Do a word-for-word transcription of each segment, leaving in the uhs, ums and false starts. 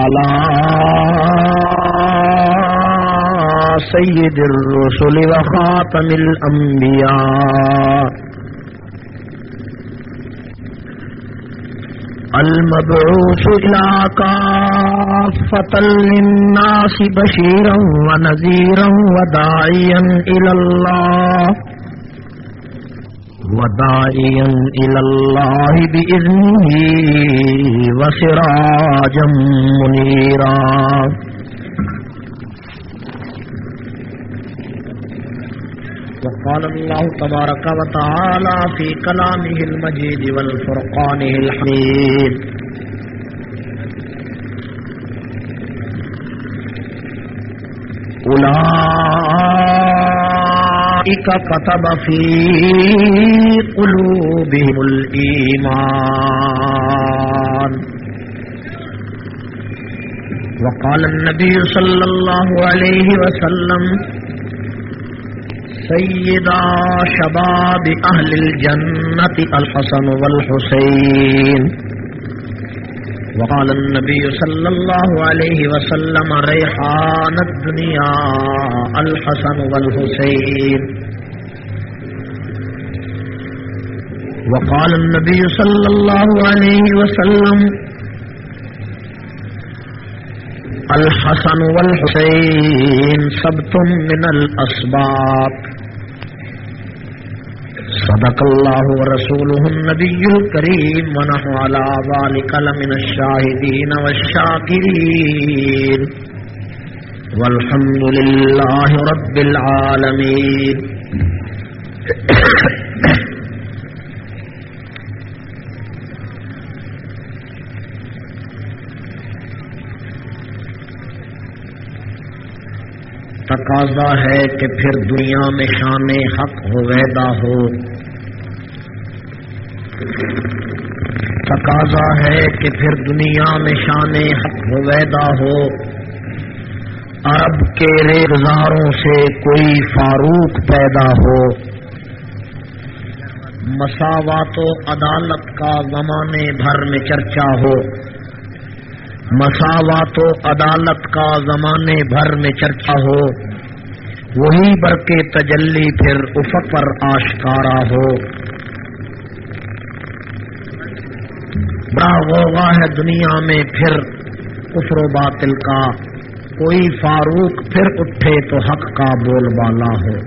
على سيد الرسل وخاتم الأنبياء المبعوث إلى كافة للناس بشيرا ونذيرا وداعيا إلى الله وداعيا إلى الله بإذنه وسراجا منيرا. وقال الله تبارك وتعالى في كلامه المجيد والفرقانه الحميد: أولئك كتب في قلوبهم الإيمان. وقال النبي صلى الله عليه وسلم: سيدا شباب أهل الجنة الحسن والحسين. وقال النبي صلى الله عليه وسلم: ريحان الدنيا الحسن والحسين. وقال النبي صلى الله عليه وسلم: الحسن والحسين سبت من الأسباط. صدق الله ورسوله النبي الكريم ونحن على ذلك لمن الشاهدين والشاكرين والحمد لله رب العالمين. تقاضا ہے کہ پھر دنیا میں شان حق ہویدا ہو، تقاضا ہے کہ پھر دنیا میں شان حق ہویدا ہو، عرب کے ریگزاروں سے کوئی فاروق پیدا ہو، مساوات و عدالت کا زمانے بھر میں چرچا ہو، مساوات و عدالت کا زمانے بھر میں چرچا ہو، وہی برق تجلی پھر افق پر آشکارا ہو. بڑا غوغا ہے دنیا میں پھر کفر و باطل کا، کوئی فاروق پھر اٹھے تو حق کا بول بالا ہو.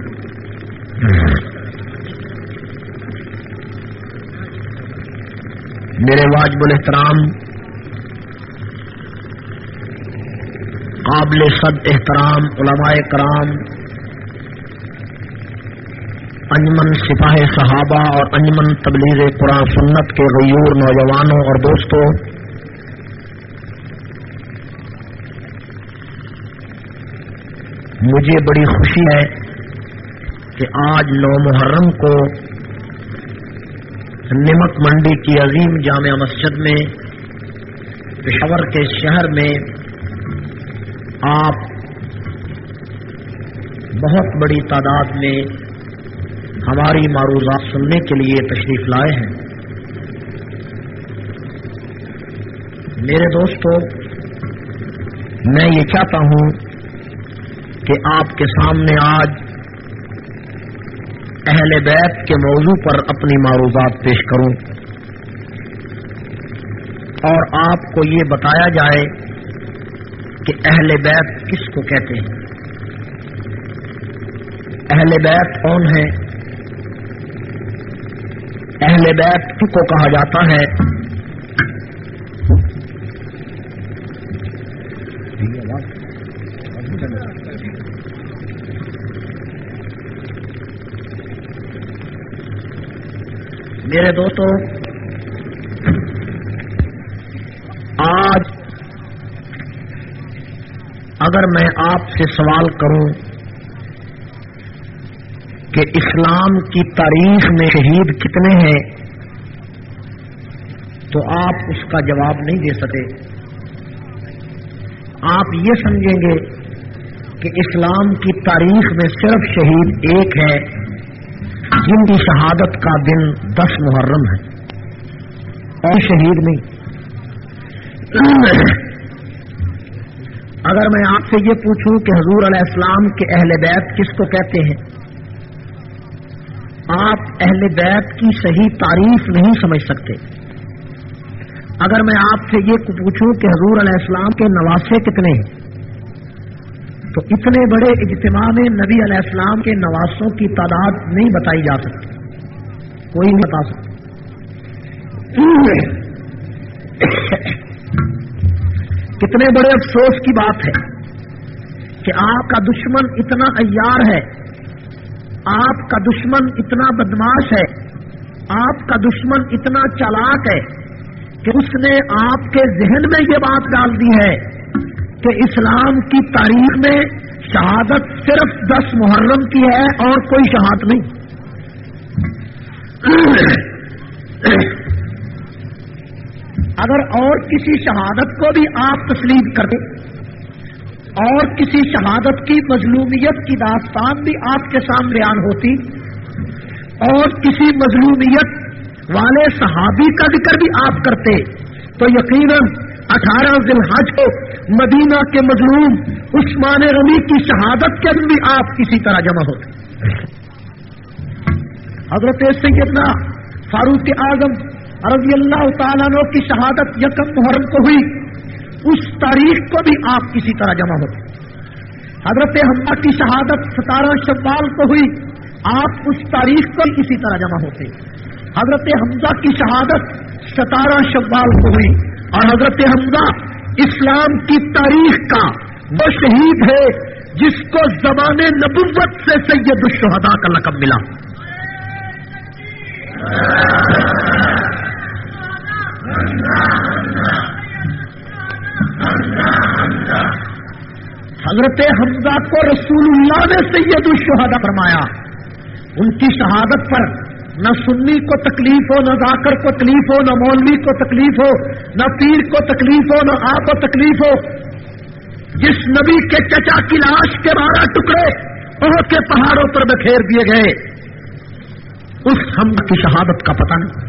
میرے واجب الاحترام قابل صد احترام علماء کرام، انجمن سپاہ صحابہ اور انجمن تبلیغ قرآن سنت کے غیور نوجوانوں اور دوستوں، مجھے بڑی خوشی ہے کہ آج نو محرم کو نمک منڈی کی عظیم جامع مسجد میں پشاور کے شہر میں آپ بہت بڑی تعداد میں ہماری معروضات سننے کے لیے تشریف لائے ہیں. میرے دوستو، میں یہ چاہتا ہوں کہ آپ کے سامنے آج اہل بیت کے موضوع پر اپنی معروضات پیش کروں اور آپ کو یہ بتایا جائے کہ اہل بیت کس کو کہتے ہیں، اہل بیت کون ہے، اہل بیت کس کو کہا جاتا ہے. میرے دوستو، آج اگر میں آپ سے سوال کروں کہ اسلام کی تاریخ میں شہید کتنے ہیں تو آپ اس کا جواب نہیں دے سکے. آپ یہ سمجھیں گے کہ اسلام کی تاریخ میں صرف شہید ایک ہے جن کی شہادت کا دن دس محرم ہے اور شہید نہیں. اگر میں آپ سے یہ پوچھوں کہ حضور علیہ السلام کے اہل بیت کس کو کہتے ہیں، آپ اہل بیت کی صحیح تعریف نہیں سمجھ سکتے۔ اگر میں آپ سے یہ پوچھوں کہ حضور علیہ السلام کے نواسے کتنے ہیں، تو اتنے بڑے اجتماع میں نبی علیہ السلام کے نواسوں کی تعداد نہیں بتائی جا سکتی، کوئی نہیں بتا سکتا۔ کتنے بڑے افسوس کی بات ہے کہ آپ کا دشمن اتنا عیار ہے، آپ کا دشمن اتنا بدماش ہے، آپ کا دشمن اتنا چالاک ہے کہ اس نے آپ کے ذہن میں یہ بات ڈال دی ہے کہ اسلام کی تاریخ میں شہادت صرف دس محرم کی ہے اور کوئی شہادت نہیں۔ اگر اور کسی شہادت کو بھی آپ تسلیم کرتے اور کسی شہادت کی مظلومیت کی داستان بھی آپ کے سامنے بیان ہوتی اور کسی مظلومیت والے صحابی کا ذکر بھی آپ کرتے تو یقیناً اٹھارہ ذی الحج کو مدینہ کے مظلوم عثمان غنی کی شہادت کے بھی آپ کسی طرح جمع ہوتے۔ حضرت سیدنا فاروق اعظم رضی اللہ تعالیٰ عنہ کی شہادت یکم محرم کو ہوئی، اس تاریخ کو بھی آپ کسی طرح جمع ہوتے۔ حضرت حمزہ کی شہادت ستارہ شوال کو ہوئی، آپ اس تاریخ کو کسی طرح جمع ہوتے۔ حضرت حمزہ کی شہادت ستارہ شوال کو ہوئی اور حضرت حمزہ اسلام کی تاریخ کا وہ شہید ہے جس کو زبان نبوت سے سید الشہداء کا لقب ملا۔ حضرت حمزہ کو رسول اللہ نے سید الشہداء فرمایا۔ ان کی شہادت پر نہ سنی کو تکلیف ہو، نہ ذاکر کو تکلیف ہو، نہ مولوی کو تکلیف ہو، نہ پیر کو تکلیف ہو، نہ آپ کو تکلیف ہو۔ جس نبی کے چچا کی لاش کے بارہ ٹکڑے احد کے پہاڑوں پر بکھیر دیے گئے، اس حمزہ کی شہادت کا پتہ نہیں۔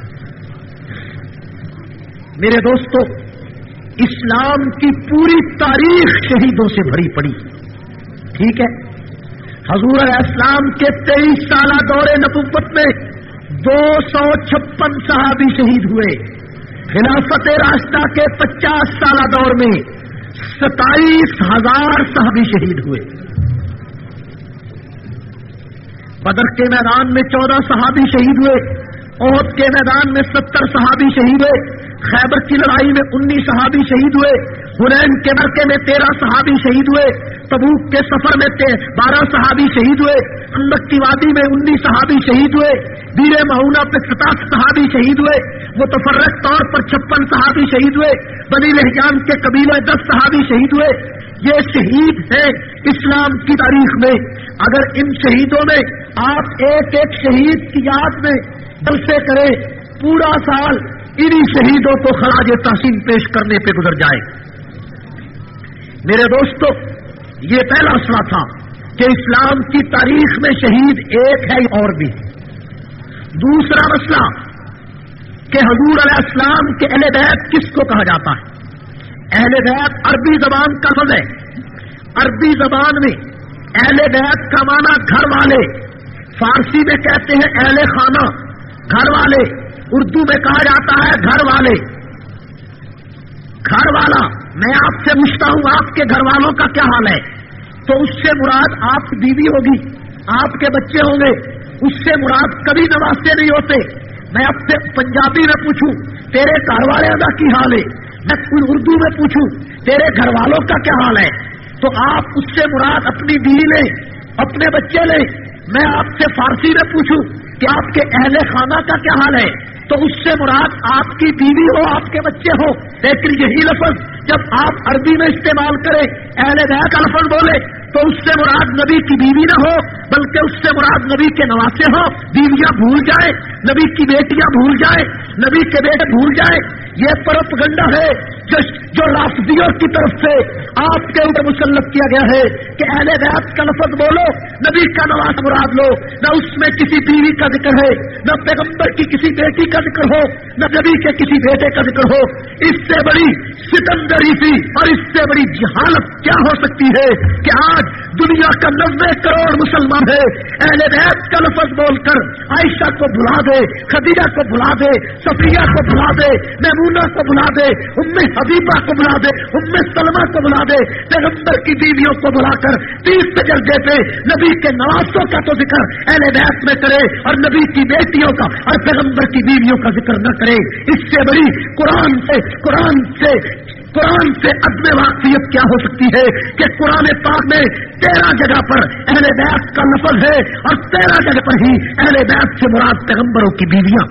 میرے دوستو، اسلام کی پوری تاریخ شہیدوں سے بھری پڑی، ٹھیک ہے؟ حضور علیہ السلام کے تیئیس سالہ دور نبوت میں دو سو چھپن صحابی شہید ہوئے۔ خلافت راشدہ کے پچاس سالہ دور میں ستائیس ہزار صحابی شہید ہوئے۔ بدر کے میدان میں چودہ صحابی شہید ہوئے، احد کے میدان میں ستر صحابی شہید ہوئے، خیبر کی لڑائی میں انیس صحابی شہید ہوئے، حنین کے مرکے میں تیرہ صحابی شہید ہوئے، تبوک کے سفر میں بارہ صحابی شہید ہوئے، خندق کی وادی میں انیس صحابی شہید ہوئے، بیر معونہ پہ ستاسی صحابی شہید ہوئے، متفرق طور پر چھپن صحابی شہید ہوئے، بنی لہجان کے قبیلے دس صحابی شہید ہوئے۔ یہ شہید ہیں اسلام کی تاریخ میں۔ اگر ان شہیدوں میں آپ ایک ایک شہید کی یاد میں جلسے کریں، پورا سال انہی شہیدوں کو خراج تحسین پیش کرنے پہ گزر جائے۔ میرے دوستو، یہ پہلا مسئلہ تھا کہ اسلام کی تاریخ میں شہید ایک ہے اور بھی۔ دوسرا مسئلہ کہ حضور علیہ السلام کے اہل بیت کس کو کہا جاتا ہے؟ اہل بیت عربی زبان کا لفظ ہے۔ عربی زبان میں اہل بیت کا معنی گھر والے، فارسی میں کہتے ہیں اہل خانہ، گھر والے، اردو میں کہا جاتا ہے گھر والے۔ گھر والا، میں آپ سے پوچھتا ہوں آپ کے گھر والوں کا کیا حال ہے؟ تو اس سے مراد آپ کی بیوی ہوگی، آپ کے بچے ہوں گے، اس سے مراد کبھی نواسے نہیں ہوتے۔ میں آپ سے پنجابی میں پوچھوں تیرے گھر والے کا کی حال ہے، میں اردو میں پوچھوں تیرے گھر والوں کا کیا حال ہے، تو آپ اس سے مراد اپنی بیوی لیں، اپنے بچے لیں۔ میں آپ سے فارسی میں پوچھوں کہ آپ کے اہل خانہ کا کیا حال ہے، تو اس سے مراد آپ کی بیوی ہو، آپ کے بچے ہو۔ لیکن یہی لفظ جب آپ عربی میں استعمال کریں، اہل بیت کا لفظ بولے، تو اس سے مراد نبی کی بیوی نہ ہو، بلکہ اس سے مراد نبی کے نواسے ہو۔ بیویاں بھول جائیں، نبی کی بیٹیاں بھول جائیں، نبی کے بیٹے بھول جائیں، یہ پروپگنڈا ہے جو جو رافضیوں کی طرف سے آپ کے اوپر مسلط کیا گیا ہے کہ اہل بیت کا لفظ بولو، نبی کا نواز مراد لو، نہ اس میں کسی بیوی کا ذکر ہے، نہ پیغمبر کی کسی بیٹی کا ذکر ہو، نہ نبی کے کسی بیٹے کا ذکر ہو۔ اس سے بڑی ستمگری سی اور اس سے بڑی جہالت کیا ہو سکتی ہے کہ آج دنیا کا نوے کروڑ مسلمان ہے، اہل بیت کا لفظ بول کر عائشہ کو بھلا دے، خدیجہ کو بھلا دے، صفیہ کو بھلا دے، میمونہ کو بھلا دے، ام حبیبہ کو بھلا دے، ام سلمہ کو بھلا دے، پیغمبر کی بیویوں کو بلا کر تیسرے درجے پہ نبی کے نواسوں کا تو ذکر اہل بیت میں کرے اور نبی کی بیٹیوں کا اور پیغمبر کی بیویوں کا ذکر نہ کرے۔ اس سے بڑی قرآن سے قرآن سے قرآن سے عدم واقفیت کیا ہو سکتی ہے کہ قرآن پاک میں تیرہ جگہ پر اہل بیت کا لفظ ہے اور تیرہ جگہ پر ہی اہل بیت سے مراد پیغمبروں کی بیویاں۔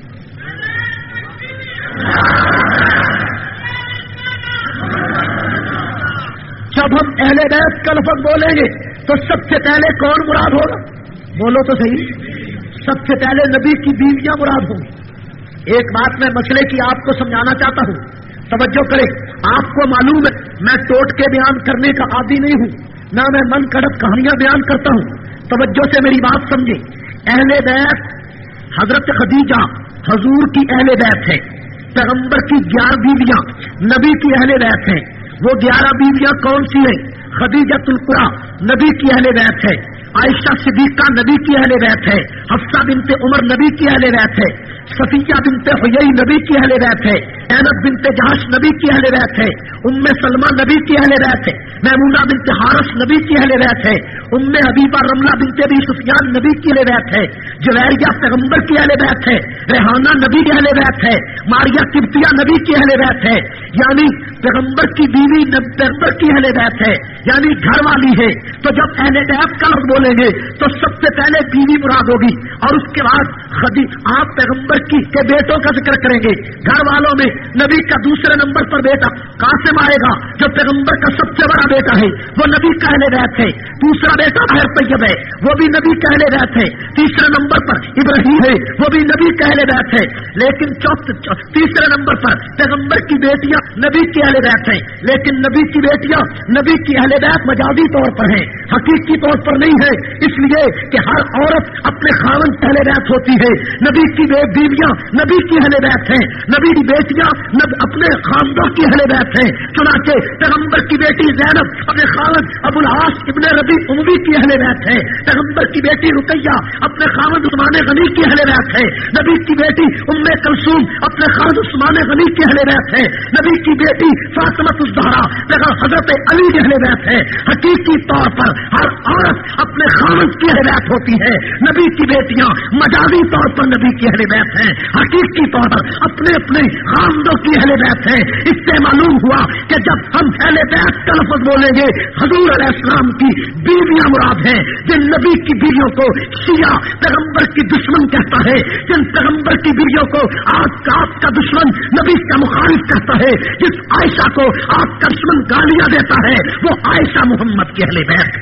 جب ہم اہل بیت کا لفظ بولیں گے تو سب سے پہلے کون مراد ہوگا؟ بولو تو صحیح۔ سب سے پہلے نبی کی بیویاں مراد ہوں گی۔ ایک بات میں مسئلے کی آپ کو سمجھانا چاہتا ہوں، توجہ کریں۔ آپ کو معلوم ہے میں ٹوٹ کے بیان کرنے کا عادی نہیں ہوں، نہ میں من گھڑت کہانیاں بیان کرتا ہوں۔ توجہ سے میری بات سمجھیں۔ اہل بیت حضرت خدیجہ حضور کی اہل بیت ہے، پیغمبر کی گیارہ بیویاں نبی کی اہل بیت ہیں۔ وہ گیارہ بیویاں کون سی ہیں؟ خدیجۃ الکبریٰ نبی کی اہل بیت ہے، عائشہ صدیقہ نبی کی اہل بیت ہے، حفصہ بنت عمر نبی کی اہل بیت ہے، صفیہ بنت حیی نبی کی اہل بیت ہے، زینب بنت جہش نبی کی اہل بیت ہے، ام سلمہ نبی کی اہل بیت ہے، میمونہ بنت حارث نبی کی اہل بیت ہے، ام حبیبہ رملہ بنت ابی سفیان نبی کی اہل بیت ہے، جویریہ پیغمبر کی اہل بیت ہے، ریحانہ نبی کی اہل بیت ہے، ماریہ قبطیہ نبی کی اہل بیت ہے، یعنی پیغمبر کی بیوی پیغمبر کی اہل بیت ہے، یعنی گھر والی ہے۔ تو جب اہل بیت کا لفظ بولیں گے تو سب سے پہلے بیوی مراد ہوگی اور اس کے بعد خدی آپ پیغمبر کی کے بیٹوں کا ذکر کریں گے۔ گھر والوں میں نبی کا دوسرے نمبر پر بیٹا قاسم آئے گا جو پیغمبر کا سب سے بڑا بیٹا ہے، وہ نبی کا اہل بیت ہے۔ دوسرا بیٹا طاہر طیب ہے، وہ بھی نبی کا اہل بیت ہے۔ تیسرے نمبر پر ابراہیم ہے، وہ بھی نبی کا اہل بیت ہے۔ لیکن چوتھے تیسرے نمبر پر پیغمبر کی بیٹیاں نبی کی اہل بیت ہیں، لیکن نبی کی بیٹیاں نبی کی اہل بیت مجازی طور پر ہیں، حقیقی طور پر نہیں ہے، اس لیے کہ ہر عورت اپنے خاوند اہل بیت ہوتی ہے۔ نبی کی بیویاں نبی کی اہل بیت ہیں، نبی کی بیٹیاں اپنے خاندوں کی اہل بیت ہیں۔ چنانچہ پیغمبر کی بیٹی زینب اپنے خاوند ابو العاص ابن ربیع اموی کی اہل بیت ہے، پیغمبر کی بیٹی رقیہ اپنے خاوند عثمان غنی کی اہل بیت ہے، نبی کی بیٹی ام کلثوم اپنے خاوند عثمان غنی کی اہل بیت ہے، نبی کی بیٹی فاطمہ الزہرا حضرت علی کی اہل بیت ہے۔ حقیقی طور پر ہر عورت اپنے خاوند کی اہل بیت ہوتی ہے، نبی کی بیٹیاں مجازی طور پر نبی کی اہل بیت ہیں، حقیقی طور پر اپنے اپنے خاندوں کی اہل بیت ہیں۔ اس سے معلوم ہوا کہ جب ہم اہل بیت کا لفظ بولیں گے حضور علیہ السلام کی بیویاں مراد ہیں، جن نبی کی بیویوں کو شیعہ پیغمبر کی دشمن کہتا ہے، جن پیغمبر کی بیویوں کو آپ کا آپ کا دشمن نبی کا مخالف کہتا ہے، جس عائشہ کو آپ کا دشمن گالیاں دیتا ہے، وہ عائشہ محمد کی اہل بیت ہے۔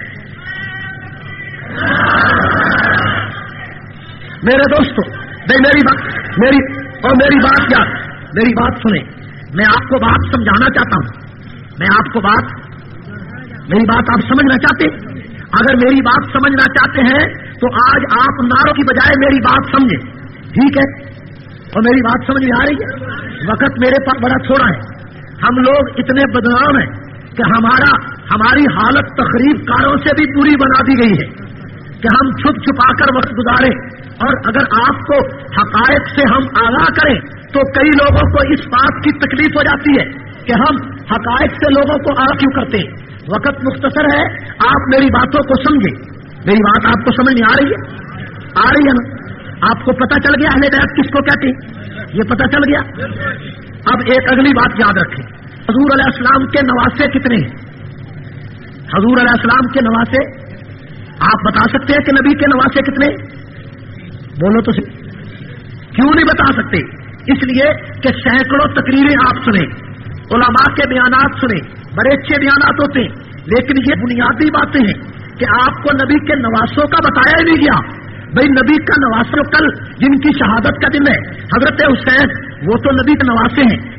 میرے دوستوں میری بات میری اور میری بات یاد میری بات سنیں، میں آپ کو بات سمجھانا چاہتا ہوں، میں آپ کو بات میری بات آپ سمجھنا چاہتے ہیں؟ اگر میری بات سمجھنا چاہتے ہیں تو آج آپ نعروں کی بجائے میری بات سمجھیں، ٹھیک ہے؟ اور میری بات سمجھ میں آ رہی ہے؟ وقت میرے پاس بڑا تھوڑا ہے، ہم لوگ اتنے بدنام ہیں کہ ہمارا ہماری حالت تقریب کاروں سے بھی پوری بنا دی گئی ہے کہ ہم چھپ چھپا کر وقت گزاریں، اور اگر آپ کو حقائق سے ہم آگاہ کریں تو کئی لوگوں کو اس بات کی تکلیف ہو جاتی ہے کہ ہم حقائق سے لوگوں کو آگاہ کیوں کرتے ہیں۔ وقت مختصر ہے، آپ میری باتوں کو سمجھیں۔ میری بات آپ کو سمجھ میں آ رہی ہے؟ آ رہی ہے نا؟ آپ کو پتہ چل گیا اہل بیت کس کو کہتے ہیں؟ یہ پتہ چل گیا۔ اب ایک اگلی بات یاد رکھیں، حضور علیہ السلام کے نواسے کتنے ہیں؟ حضور علیہ السلام کے نواسے آپ بتا سکتے ہیں کہ نبی کے نواسے کتنے؟ بولو تو صحیح۔ کیوں نہیں بتا سکتے؟ اس لیے کہ سینکڑوں تقریریں آپ سنیں، علماء کے بیانات سنیں، بڑے اچھے بیانات ہوتے ہیں، لیکن یہ بنیادی باتیں ہیں کہ آپ کو نبی کے نواسوں کا بتایا ہی نہیں گیا۔ بھائی نبی کا نواسا کل جن کی شہادت کا دن ہے، حضرت حسین وہ تو نبی کے نواسے ہیں،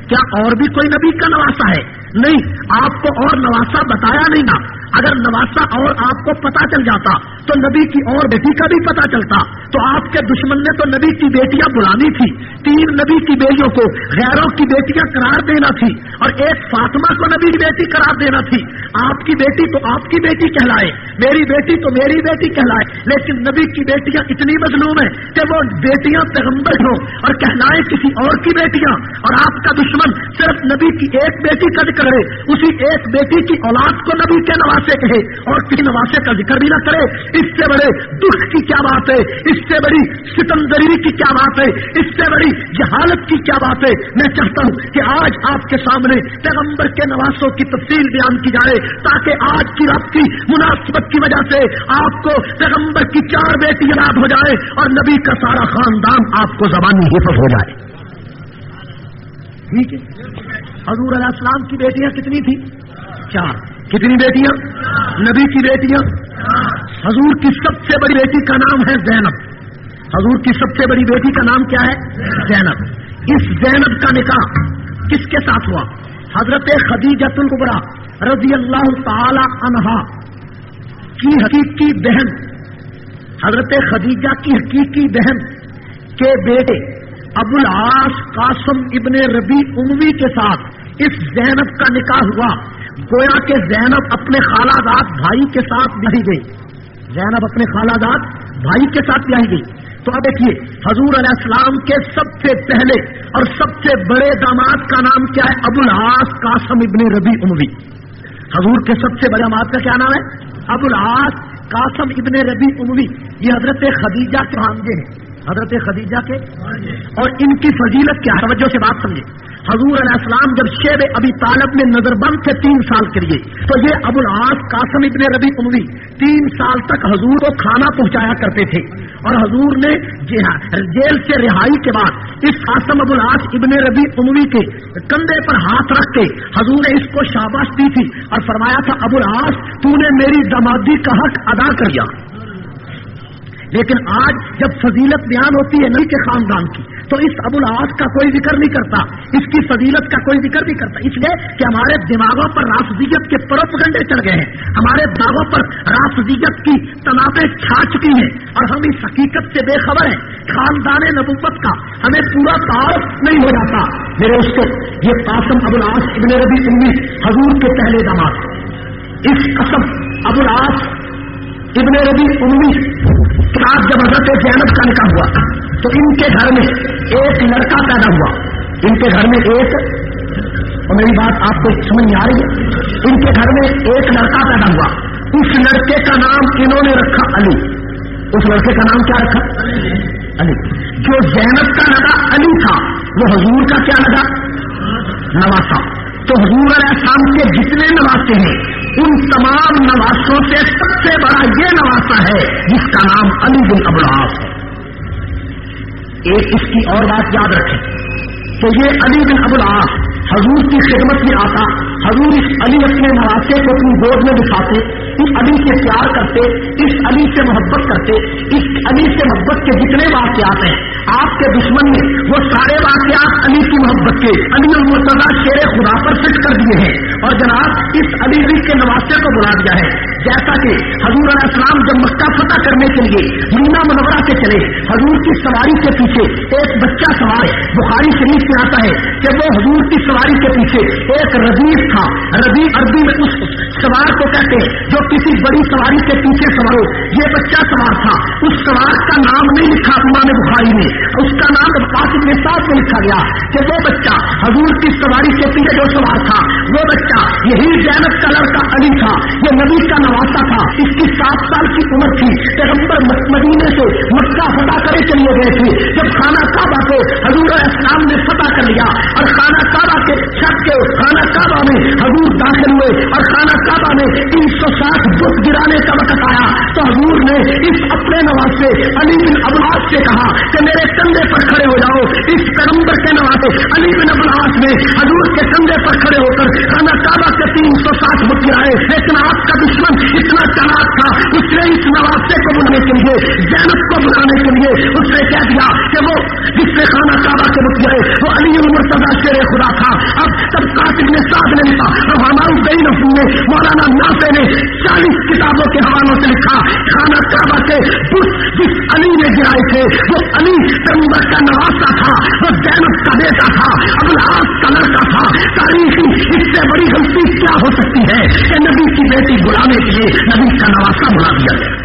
کیا اور بھی کوئی نبی کا نواسا ہے؟ نہیں، آپ کو اور نواسا بتایا نہیں نا۔ اگر نواسا اور آپ کو پتا چل جاتا تو نبی کی اور بیٹی کا بھی پتا چلتا۔ تو آپ کے دشمن نے تو نبی کی بیٹیاں بلانی تھی، تین نبی کی بیٹیوں کو غیروں کی بیٹیاں قرار دینا تھی، اور ایک فاطمہ کو نبی کی بیٹی قرار دینا تھی۔ آپ کی بیٹی تو آپ کی بیٹی کہلائے، میری بیٹی تو میری بیٹی کہلائے، لیکن نبی کی بیٹیاں اتنی مظلوم ہیں کہ وہ بیٹیاں پیغمبر ہوں اور کہلائے کسی اور کی بیٹیاں، اور آپ کا دشمن صرف نبی کی ایک بیٹی کا ذکر ہے، اسی ایک بیٹی کی اولاد کو نبی کے نواسے کہے اور کسی نواسے کا ذکر بھی نہ کرے۔ اس سے بڑے دکھ کی کیا بات ہے، اس سے بڑی ستمگری کی کیا بات ہے، اس سے بڑی جہالت کی کیا بات ہے۔ میں چاہتا ہوں کہ آج آپ کے سامنے پیغمبر کے نواسوں کی تفصیل بیان کی جائے، تاکہ آج کی رات کی مناسبت کی وجہ سے آپ کو پیغمبر کی چار بیٹی یاد ہو جائے اور نبی کا سارا خاندان آپ کو زبانی حفظ ہو جائے۔ ٹھیک ہے؟ حضور علیہ السلام کی بیٹیاں کتنی تھی؟ چار۔ کتنی بیٹیاں؟ نبی کی بیٹیاں۔ حضور کی سب سے بڑی بیٹی کا نام ہے زینب۔ حضور کی سب سے بڑی بیٹی کا نام کیا ہے؟ زینب۔ اس زینب کا نکاح کس کے ساتھ ہوا؟ حضرت خدیجہ الکبریٰ رضی اللہ تعالی عنہا کی حقیقی بہن، حضرت خدیجہ کی حقیقی بہن کے بیٹے ابو العاص قاسم ابن ربیع اموی کے ساتھ اس زینب کا نکاح ہوا۔ گویا کہ زینب اپنے خالہ زاد بھائی کے ساتھ بیاہی گئی، زینب اپنے خالہ زاد بھائی کے ساتھ بیاہی گئی۔ تو اب دیکھیے، حضور علیہ السلام کے سب سے پہلے اور سب سے بڑے داماد کا نام کیا ہے؟ ابو العاص قاسم ابن ربیع اموی۔ حضور کے سب سے بڑے داماد کا کیا نام ہے؟ ابو العاص قاسم ابن ربیع اموی۔ یہ حضرت خدیجہ کے بھانجے ہیں، حضرت خدیجہ کے، اور ان کی فضیلت کیا ہے؟ توجہ سے بات سمجھے۔ حضور علیہ السلام جب شیب ابی طالب میں نظر بند تھے تین سال کے لیے، تو یہ ابو العاص قاسم ابن ربیع اموی تین سال تک حضور کو کھانا پہنچایا کرتے تھے، اور حضور نے جیل سے رہائی کے بعد اس قاسم ابو العاص ابن ربیع اموی کے کندھے پر ہاتھ رکھ کے حضور نے اس کو شاباش دی تھی اور فرمایا تھا، ابو العاص تو نے میری دامادی کا حق ادا کر دیا۔ لیکن آج جب فضیلت بیان ہوتی ہے نبی کے خاندان کی، تو اس ابو العاص کا کوئی ذکر نہیں کرتا، اس کی فضیلت کا کوئی ذکر نہیں کرتا، اس لیے کہ ہمارے دماغوں پر رافضیت کے پروپیگنڈے چڑھ گئے ہیں، ہمارے دماغوں پر رافضیت کی تنابیں چھا چکی ہیں، اور ہم اس حقیقت سے بے خبر ہیں۔ خاندان نبوت کا ہمیں پورا تعارف نہیں ہو جاتا۔ میرے اس کو یہ قاسم ابو العاص ابن ربیع اموی حضور کے پہلے داماد، اس قسم ابو العاص ابن ربیع اموی کے بعد جب حضرت زینب کا نکاح ہوا تو ان کے گھر میں ایک لڑکا پیدا ہوا، ان کے گھر میں ایک، اور میری بات آپ کو سمجھ نہیں آ رہی ہے، ان کے گھر میں ایک لڑکا پیدا ہوا، اس لڑکے کا نام انہوں نے رکھا علی۔ اس لڑکے کا نام کیا رکھا؟ علی۔ جو زینب کا لگا علی تھا وہ حضور کا کیا لگا؟ نواسا۔ تو حضور علیہ السلام کے جتنے نواسے ہیں ان تمام نواسوں سے سب سے بڑا یہ نواسا ہے جس کا نام علی بن ابو العاص ہے۔ ایک اس کی اور بات یاد رکھیں کہ یہ علی بن ابو العاص حضور کی خدمت میں آتا، حضور اس علی اپنے نواسے کو اپنی گود میں بٹھاتے، اس علی سے پیار کرتے، اس علی سے محبت کرتے، اس علی سے محبت کے جتنے واقعات ہیں آپ کے دشمن نے وہ سارے واقعات علی کی محبت کے علی المرتضیٰ شیر خدا پر فٹ کر دیے ہیں، اور جناب اس علی علی کے نواسے کو بلا دیا ہے۔ جیسا کہ حضور علیہ السلام جب مکہ فتح کرنے کے لیے مدینہ منورہ سے چلے، حضور کی سواری کے پیچھے ایک بچہ سوار، بخاری شریف میں آتا ہے کہ وہ حضور کی سواری کے پیچھے ایک رضیف تھا۔ رضیف عربی میں اس سوار کو کہتے ہیں جو کسی بڑی سواری کے پیچھے سوار ہو، یہ بچہ سوار تھا۔ اس سوار کا نام نہیں لکھا امام بخاری نے، اس کا نام قاسم بن صاحب میں لکھا گیا کہ وہ بچہ حضور کی سواری کے پیچھے جو سوار تھا وہ بچہ یہی زینب کا لڑکا علی تھا، یہ نبی کا نواسا تھا۔ اس کی سات سال کی عمر تھی، پیغمبر مدینے سے مکہ فتح کرے کے لیے گئے تھے۔ جب خانہ کعبہ کو حضور علیہ السلام نے فتح کر لیا اور خانہ کعبہ کے چھت کے خانہ کعبہ میں حضور داخل ہوئے اور خانہ کعبہ میں تین سو ساٹھ بت گرانے کا وقت آیا تو حضور نے اس اپنے نواسے علی بن ابو العاص سے کہا کہ میرے کندھے پر کھڑے ہو جاؤ۔ اس پیغمبر کے نواسے علی بن ابو العاص نے حضور کے کندھے پر کھڑے ہو کر خانہ کعبہ کے تین سو ساٹھ بت گرائے۔ لیکن آپ کا دشمن اتنا چالاک تھا، اس نے اس نواسے کو بنانے کے لیے زینب کو بلانے کے لیے اس نے کہہ دیا کہ وہ جس نے خانہ کعبہ کے رک گئے وہ علی المرتضیٰ شیر خدا تھا. اب تب کاتب نے ساتھ نے لکھا اب ہمارے بین نے مولانا نافع نے چالیس کتابوں کے حوالوں سے لکھا خانہ کعبہ کے جس علی نے گرائے تھے وہ علی پیغمبر کا نواسا تھا, وہ زینب کا بیٹا تھا, ابوالعاص کا لڑکا تھا. تاریخی اس سے بڑی غلطی کیا ہو سکتی ہے کہ نبی کی بیٹی بلانے کے لیے نبی کا نواسا بلا دیا گیا.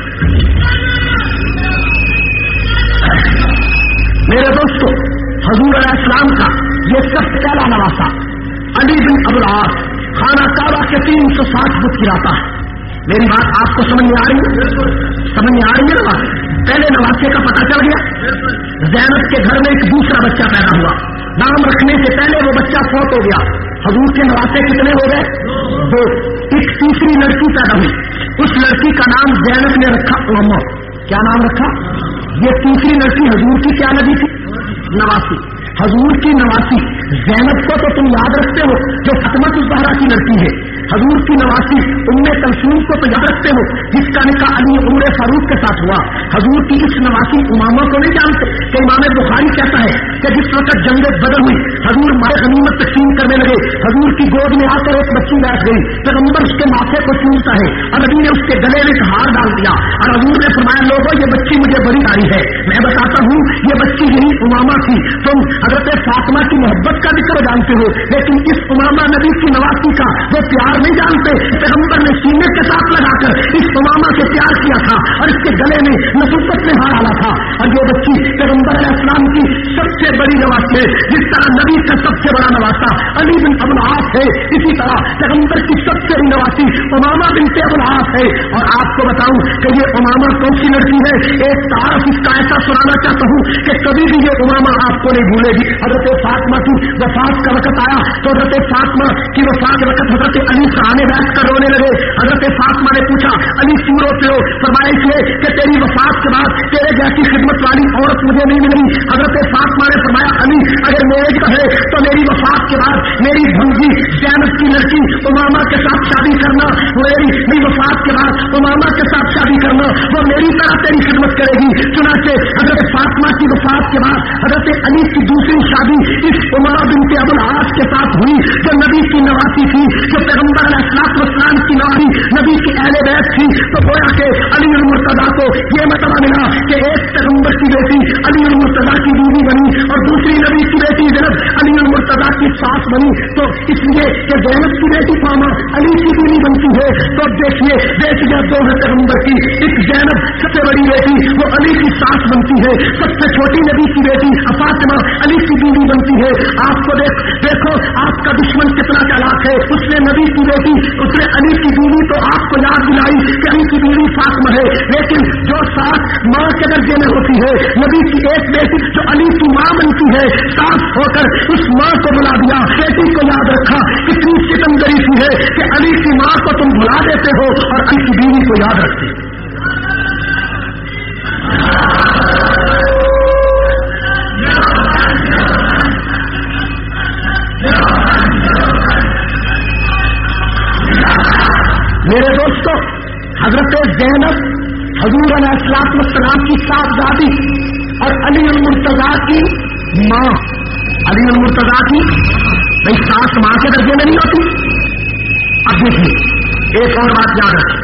میرے دوستو, حضور علیہ السلام کا یہ سب سے پہلا نواسا علی بن ابوالعاص خانہ کعبہ کے تین سو ساٹھ بت گراتا ہے. میری بات آپ کو سمجھ میں آ رہی ہے؟ سمجھ میں آ رہی ہے نا بات؟ پہلے نواسے کا پتہ چل گیا. زینب کے گھر میں ایک دوسرا بچہ پیدا ہوا, نام رکھنے سے پہلے وہ بچہ فوت ہو گیا. حضور کے نواسے کتنے ہو گئے؟ دو. ایک تیسری لڑکی پیدا ہوئی, اس لڑکی کا نام زینب نے رکھا اماں. کیا نام رکھا؟ یہ تیسری لڑکی حضور کی کیا نبی تھی؟ نواسی. حضور کی نواسی زینب کو تو تم یاد رکھتے ہو جو فاطمہ الزہرا کی لڑکی ہے. حضور کی نواسی ام کلثوم کو تو یاد رکھتے ہو جس کا نکاح علی عمر فاروق کے ساتھ ہوا. حضور کی اس نواسی امامہ کو نہیں جانتے کہ امام بخاری کہتا ہے کہ جس وقت جنگ بدر ہوئی حضور مال غنیمت تقسیم کرنے لگے, حضور کی گود میں آ کر ایک بچی بیٹھ گئی. پیغمبر اس کے ماتھے کو چومتا ہے اور نبی نے اس کے گلے میں ایک ہار ڈال دیا اور حضور نے فرمایا لوگوں یہ بچی مجھے بڑی آئی ہے, میں بتاتا ہوں یہ بچی یہی امامہ تھی. تم حضرت فاطمہ کی محبت کا ذکر جانتے ہو لیکن اس امامہ نبی کی نواسی کا وہ پیار نہیں جانتے. پیغمبر نے سینے کے ساتھ لگا کر اس امامہ سے پیار کیا تھا اور اس کے گلے میں نبوت میں ہار ڈالا تھا. اور یہ بچی پیغمبر علیہ السلام کی سب سے بڑی نواسی ہے. جس طرح نبی کا سب سے بڑا نواسا علی بن ابوالعاص ہے, اسی طرح پیغمبر کی سب سے بڑی نواسی امامہ بنت ابوالعاص ہے. اور آپ کو بتاؤں کہ یہ امامہ کون سی لڑکی ہے؟ ایک تعارف اس کا ایسا سنانا چاہتا ہوں کہ کبھی بھی یہ امامہ آپ کو نہیں بھولے گی. حضرت فاطمہ کی وفات کا وقت آیا تو حضرت فاطمہ کی وفات کے وقت حضرت علی سامنے بیٹھ کر رونے لگے. حضرت فاطمہ نے پوچھا علی کیوں روتے ہو؟ فرمایا اس لیے کہ تیری وفات کے بعد تیرے جیسی خدمت والی عورت مجھے نہیں ملی. حضرت فاطمہ نے فرمایا علی اگر میرے جو ہے تو میری وفات کے بعد میری بھنجی زینب کی لڑکی امامہ کے ساتھ شادی کرنا, میری میری وفات کے بعد امامہ کے ساتھ شادی کرنا, وہ میری طرح تیری خدمت کرے گی. چنانچہ حضرت فاطمہ کی وفات کے بعد حضرت علی کی دوسری شادی اس امامہ بنت ابوالعاص کے ساتھ ہوئی جو نبی کی نواسی تھی, جو پیغمبر علیہ الصلوۃ والسلام کی نواسی نبی کی اہل بیت تھی. تو گویا کہ علی المرتضیٰ کو یہ مرتبہ ملا کہ ایک پیغمبر کی بیٹی علی المرتضیٰ کی بیوی بنی اور دوسری نبی کی بیٹی زینب علی المرتضیٰ کی ساس بنی. تو اس لیے کہ زینب کی بیٹی فاطمہ علی کی بیوی بنتی ہے تو دیکھیے بیٹیاں دو ہے پیغمبر کی, ایک زینب سب سے بڑی بیٹی وہ علی کی ساس بنتی ہے, سب سے چھوٹی نبی کی بیٹی فاطمہ علی کی بیوی بنتی ہے. آپ کو دیکھ دیکھو آپ کا دشمن کتنا چالاک ہے. اس نے نبی کی بیٹی اس نے علی کی بیوی تو آپ کو یاد دلائی کہ علی کی بیوی فاطمہ ہے, لیکن جو ساس ماں کے درجے میں ہوتی ہے نبی کی ایک بیٹی جو علی کی ماں بنتی ہے ساس ہو کر اس ماں کو بلا دیا. بیٹی کو یاد رکھا کتنی سکندری سی ہے کہ علی کی ماں کو تم بلا دیتے ہو اور علی کی بیوی کو یاد رکھتے ہو. میرے دوستو حضرت زینب حضور علیہ الصلوۃ والسلام کی صاحبزادی اور علی المرتضیٰ کی ماں, علی المرتضیٰ کی بھائی ساس ماں کے درجے میں نہیں ہوتی. اب دیکھیے ایک اور بات یاد رکھیں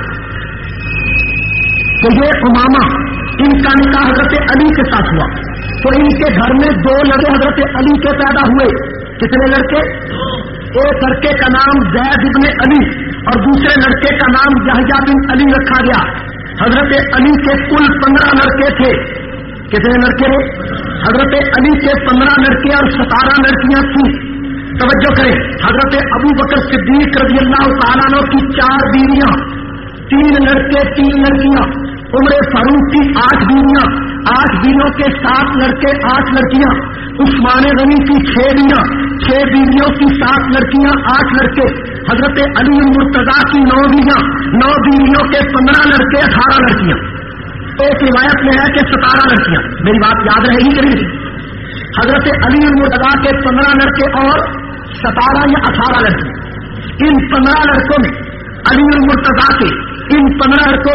کہ یہ امامہ ان کا نکاح حضرت علی کے ساتھ ہوا تو ان کے گھر میں دو لڑکے حضرت علی کے پیدا ہوئے. کتنے لڑکے؟ ایک لڑکے کا نام زید ابن علی اور دوسرے لڑکے کا نام یحییٰ بن علی رکھا گیا. حضرت علی کے کل پندرہ لڑکے تھے. کتنے لڑکے ہیں؟ حضرت علی کے پندرہ لڑکے اور ستارہ لڑکیاں تھیں. توجہ کریں, حضرت ابو بکر صدیق رضی اللہ تعالیٰ عنہ کی چار بیویاں, تین لڑکے تین لڑکیاں, عمر فاروق کی آٹھ بیویاں, آٹھ بیویوں کے سات لڑکے آٹھ لڑکیاں, عثمان غنی کی چھ بیویاں, چھ بیویوں کی سات لڑکیاں آٹھ لڑکے, حضرت علی المرتضیٰ کی نو بیویاں, نو بیویوں کے پندرہ لڑکے اٹھارہ لڑکیاں. ایک روایت میں ہے کہ ستارہ لڑکیاں. میری بات یاد رہے گی کہ نہیں؟ حضرت علی المرتضیٰ کے پندرہ لڑکے اور ستارہ یا اٹھارہ لڑکیاں. ان پندرہ لڑکوں میں علی المرتضیٰ کے ان پندرہ لڑکوں میں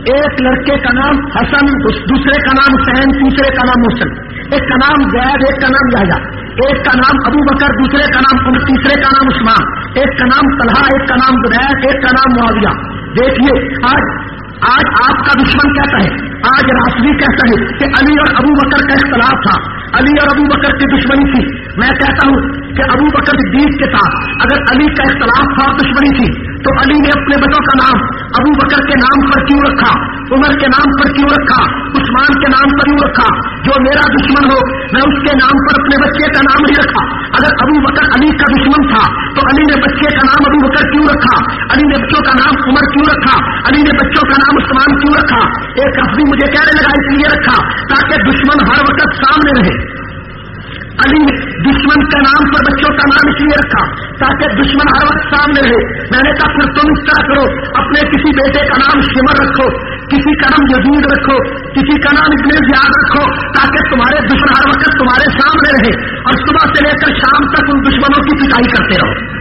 ایک لڑکے کا نام حسن، دوسرے کا نام حسین، تیسرے کا نام محسن، ایک کا نام زید، ایک کا نام یحییٰ، ایک کا نام ابو بکر، دوسرے کا نام عمر، تیسرے کا نام عثمان، ایک کا نام طلحہ، ایک کا نام زبیر، ایک کا نام معاویہ۔ دیکھیے آج آج آپ کا دشمن کہتا ہے، آج رافضی کہتا ہے کہ علی اور ابو بکر کا اختلاف تھا، علی اور ابو بکر کی دشمنی تھی۔ میں کہتا ہوں کہ ابو بکر صدیق کے ساتھ اگر علی کا اختلاف تھا اور دشمنی تھی تو علی نے اپنے بچوں کا نام ابو بکر کے نام پر کیوں رکھا، عمر کے نام پر کیوں رکھا، عثمان کے نام پر کیوں رکھا؟ جو میرا دشمن ہو میں اس کے نام پر اپنے بچے کا نام نہیں رکھا۔ اگر ابو بکر علی کا دشمن تھا تو علی نے بچے کا نام ابو بکر کیوں رکھا، علی نے بچوں کا نام عمر کیوں رکھا، علی نے بچوں کا نام عثمان کیوں رکھا؟ ایک رافضی مجھے کہنے لگا اس لیے رکھا تاکہ دشمن ہر وقت سامنے رہے۔ علی نے دشمن کے نام پر بچوں کا نام اس لیے رکھا تاکہ دشمن ہر وقت سامنے رہے۔ میں نے کہا پھر تم اس طرح کرو، اپنے کسی بیٹے کا نام شمر رکھو، کسی کا نام یزید رکھو، کسی کا نام ابن زیاد رکھو، تاکہ تمہارے دشمن ہر وقت تمہارے سامنے رہے اور صبح سے لے کر شام تک ان دشمنوں کی پٹائی کرتے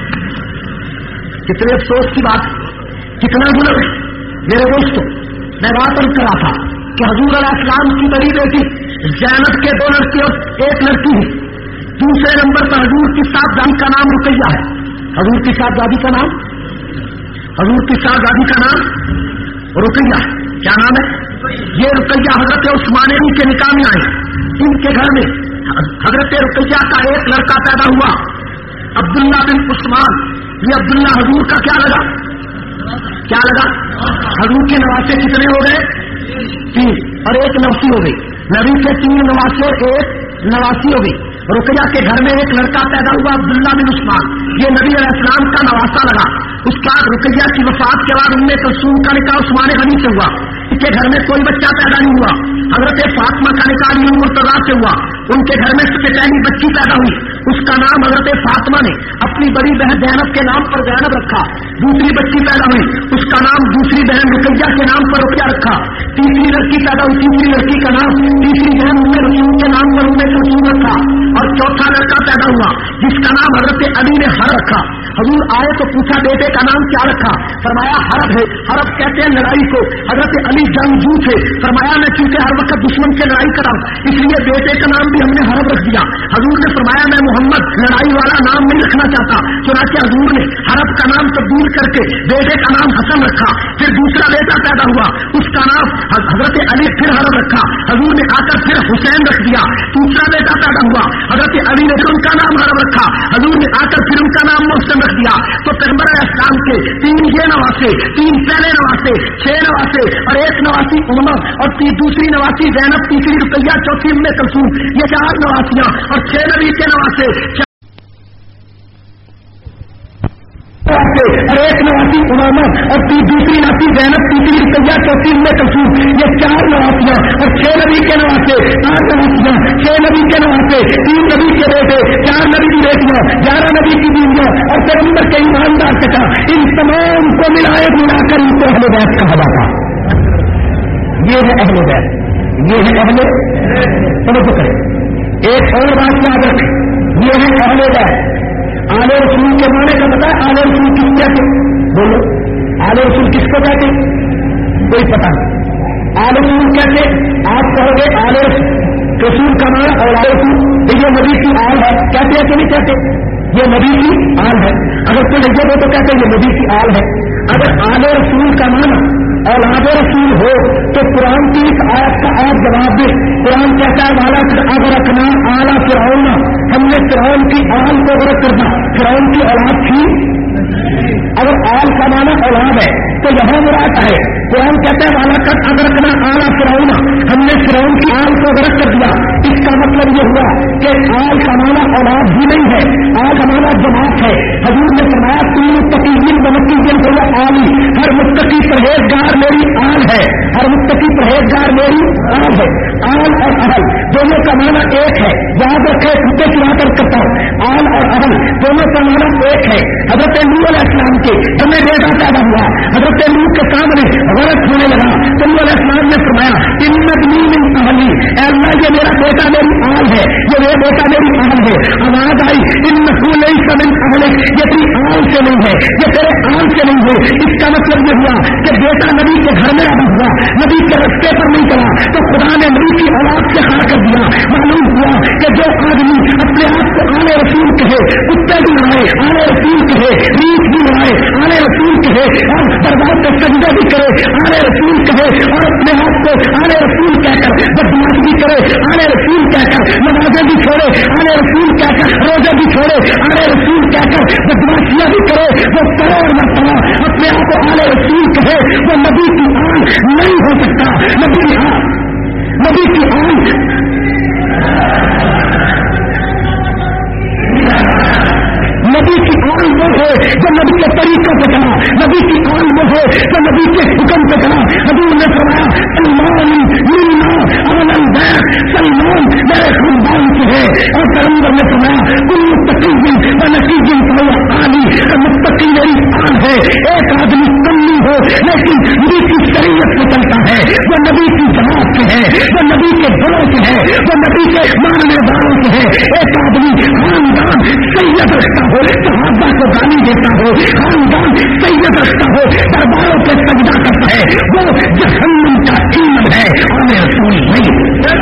رہو۔ کتنے افسوس کی بات، کتنا ظلم ہے میرے دوستوں۔ میں بات کر رہا تھا کہ حضور علیہ السلام کی بڑی بیٹی زینب کے دو لڑکی اور ایک لڑکی ہے، دوسرے نمبر پر حضور کی صاحبزادی کا نام رقیہ ہے۔ حضور کی صاحبزادی کا نام حضور کی صاحبزادی کا نام رقیہ ہے۔ کیا نام ہے؟ یہ رقیہ حضرت عثمان غنی کے نکاح میں آئی، ان کے گھر میں حضرت رقیہ کا ایک لڑکا پیدا ہوا عبداللہ بن عثمان۔ یہ عبداللہ حضور کا کیا لگا کیا لگا حضور کے نواسے کتنے ہو گئے؟ تین، اور ایک نواسی ہو گئی۔ نبی کے تین نواسے ایک نواسی ہو گئی۔ رقیہ کے گھر میں ایک لڑکا پیدا ہوا عبداللہ بن عثمان، یہ نبی علیہ السلام کا نواسا لگا۔ اس کے بعد رقیہ کی وفات کے بعد ام کلثوم کا نکاح عثمان غنی سے ہوا، اس کے گھر میں کوئی بچہ پیدا نہیں ہوا۔ حضرت فاطمہ کا نکاح علی مرتضیٰ سے ہوا، ان کے گھر میں سب سے پہلی بچی پیدا ہوئی، اس کا نام حضرت فاطمہ نے اپنی بڑی بہن زینب کے نام پر زینب رکھا۔ دوسری بچی پیدا ہوئی، اس کا نام دوسری بہن رقیہ کے نام پر رقیہ رکھا۔ تیسری لڑکی پیدا ہوئی، تیسری لڑکی کا نام تیسری بہن ام کلثوم کے نام پر ام کلثوم رکھا۔ اور چوتھا لڑکا پیدا ہوا جس کا نام حضرت علی نے ہر رکھا۔ حضور آئے تو پوچھا بیٹے کا نام کیا رکھا؟ فرمایا حرب ہے۔ حرب کہتے ہیں لڑائی کو۔ حضرت علی جنگجو تھے، فرمایا میں چونکہ ہر وقت دشمن سے لڑائی کرا اس لیے بیٹے کا نام بھی ہم نے حرب رکھ دیا۔ حضور نے فرمایا میں محمد لڑائی والا نام نہیں رکھنا چاہتا، چنانچہ حضور نے حرب کا نام تبدیل کر کے بیٹے کا نام حسن رکھا۔ پھر دوسرا بیٹا پیدا ہوا، اس کا نام حضرت علی پھر حرب رکھا۔ حضور نے آ کر پھر حسین رکھ دیا۔ تیسرا بیٹا پیدا ہوا، حضرت علی نے ان کا نام حرب رکھا۔ حضور نے آ کر پھر ان کا نام محسن رکھ دیا۔ تو پیغمبر علیہ السلام کے تین یہ نواسے، تین پہلے نواسے، چھ نواسے اور ایک نواسی عمر اور دوسری نواسی زینب، تیسری رقیہ، چوتھی ام کلثوم، یہ چار نواسیاں اور چھ نبی کے نواسے اور ایک نواسی امامہ اور دوسری نواسی زینب، تیسری رقیہ، چوتھی ام کلثوم، یہ چار نواسیاں اور چھ نبی کے نواسے، آٹھ نواسیاں، چھ نبی کے نواسے، تین نبی کے بیٹے، چار نبی کی بیٹیاں، گیارہ نبی کی بیویاں اور پیغمبر کے ایماندار تک، ان تمام کو ملائے ملا کر ان کو اہل بیت کہا جاتا۔ یہ ہے اہل بیت، یہ ہے اہل توجہ کریں۔ ایک اور بات یاد رکھیں، یہ ہے اہل بیت۔ آل رسول کے معنی کا پتا ہے؟ آل رسول کس کہتے؟ بولو، آل رسول کس کو کہتے؟ کوئی پتہ نہیں۔ آل رسول کہتے آپ کہو گے آل رسول کا معنی اور آل رسول یہ نبی کی آل ہے، کہتے ہیں کہ نہیں کہتے؟ یہ نبی کی آل ہے۔ اگر کوئی لگے ہو تو کہتے ہیں یہ نبی کی آل ہے۔ اگر آل رسول کا معنی اولاد رسول ہو تو قرآن کی اس آیت کا آپ جواب دیں۔ قرآن کہتا ہے والا اگر رکھنا اعلیٰ فرعون، ہم نے فرعون کی آل کو غرق کرنا، فرعون کی اولاد تھی۔ اگر آل کا معنی اولاد ہے تو یہاں مراد ہے قرآن کہتا ہے والا کر اگر رکھنا اعلیٰ فرعون، ہم نے فرعون کی آل کو غرق کر دیا۔ اس کا مطلب یہ ہوا کہ آل کا معنی اولاد بھی نہیں ہے، آل کا معنی جماعت ہے۔ حضور نے فرمایا تین متقین بمتقین ہوا آلی، ہر متقی پرہیزگار میری آل ہے، ہر متقی پرہیزگار میری آل ہے۔ آل اور اہل دونوں کا معنی ایک ہے، یاد رکھے خطے کی بات کرتا ہوں، آل اور اہل دونوں کا معنی ایک ہے۔ حضرت نوح علیہ السلام کے ہمیں بیٹا پیدا ہوا، حضرت نوح کے سامنے غلط ہونے لگا تو نوح علیہ السلام نے فرمایا ان ابنی من اہلی، اے اللہ یہ میرا بیٹا میری آل ہے، یہ میرا بیٹا میری آل ہے. آواز آئی ان نقول سمن آل، یہ تیری آل سے نہیں ہے، یہ تیرے آل سے نہیں ہے. اس کا مطلب یہ ہوا کہ بیٹا نبی کے گھر میں رہا ہوا، نبی کے رستے پر نہیں چلا تو خدا نے نبی کی اولاد سے خار کر دیا. معلوم ہوا کہ جو آدمی اپنے آپ کو آل رسول کہے، کتے بھی لائے آل رسول کہے، ریچھ بھی لائے آل رسول کہے، اور دربار میں سجدہ بھی کرے آل رسول کہے، اور اپنے آپ کو آل رسول کہہ کر بدماش بھی کرے آل رسول کہہ کر، نمازیں بھی چھوڑے آل رسول کہہ کر، روزے بھی چھوڑے آل رسول کہہ کر، بدماشیاں بھی کرے، وہ کروڑ مرتبہ اپنے آپ کو آل رسول کہے، وہ نبی کی آن نہیں ہو سکتا. نبی کی آن نبی کی آن نبی کی آن وہ ہے جو نبی کے طریقوں سے چلا، نبی کی آن وہ ہے جو نبی کے حکم سے چلا. حضور نے فرمایا سلمان منا اولن بیت، سلمان میرے خاندان سے ہے. اور پیغمبر نے فرمایا کل متقی و نقی فهو عالی، متقی میری آن ہے. ایک آدمی کمی ہو لیکن نبی کی شریعت سے چلتا ہے، وہ نبی کی جماعت سے ہے، وہ نبی کے گھروں سے ہے، وہ نبی کے ماننے والوں سے ہے. ایک آدمی خاندان سید رکھتا ہو، صحابہ کو گالی دیتا ہو، خاندان سید رکھتا ہو، درباروں پہ سجدہ کرتا ہے، وہ جہنم کا ایندھن ہے، آل رسول نہیں.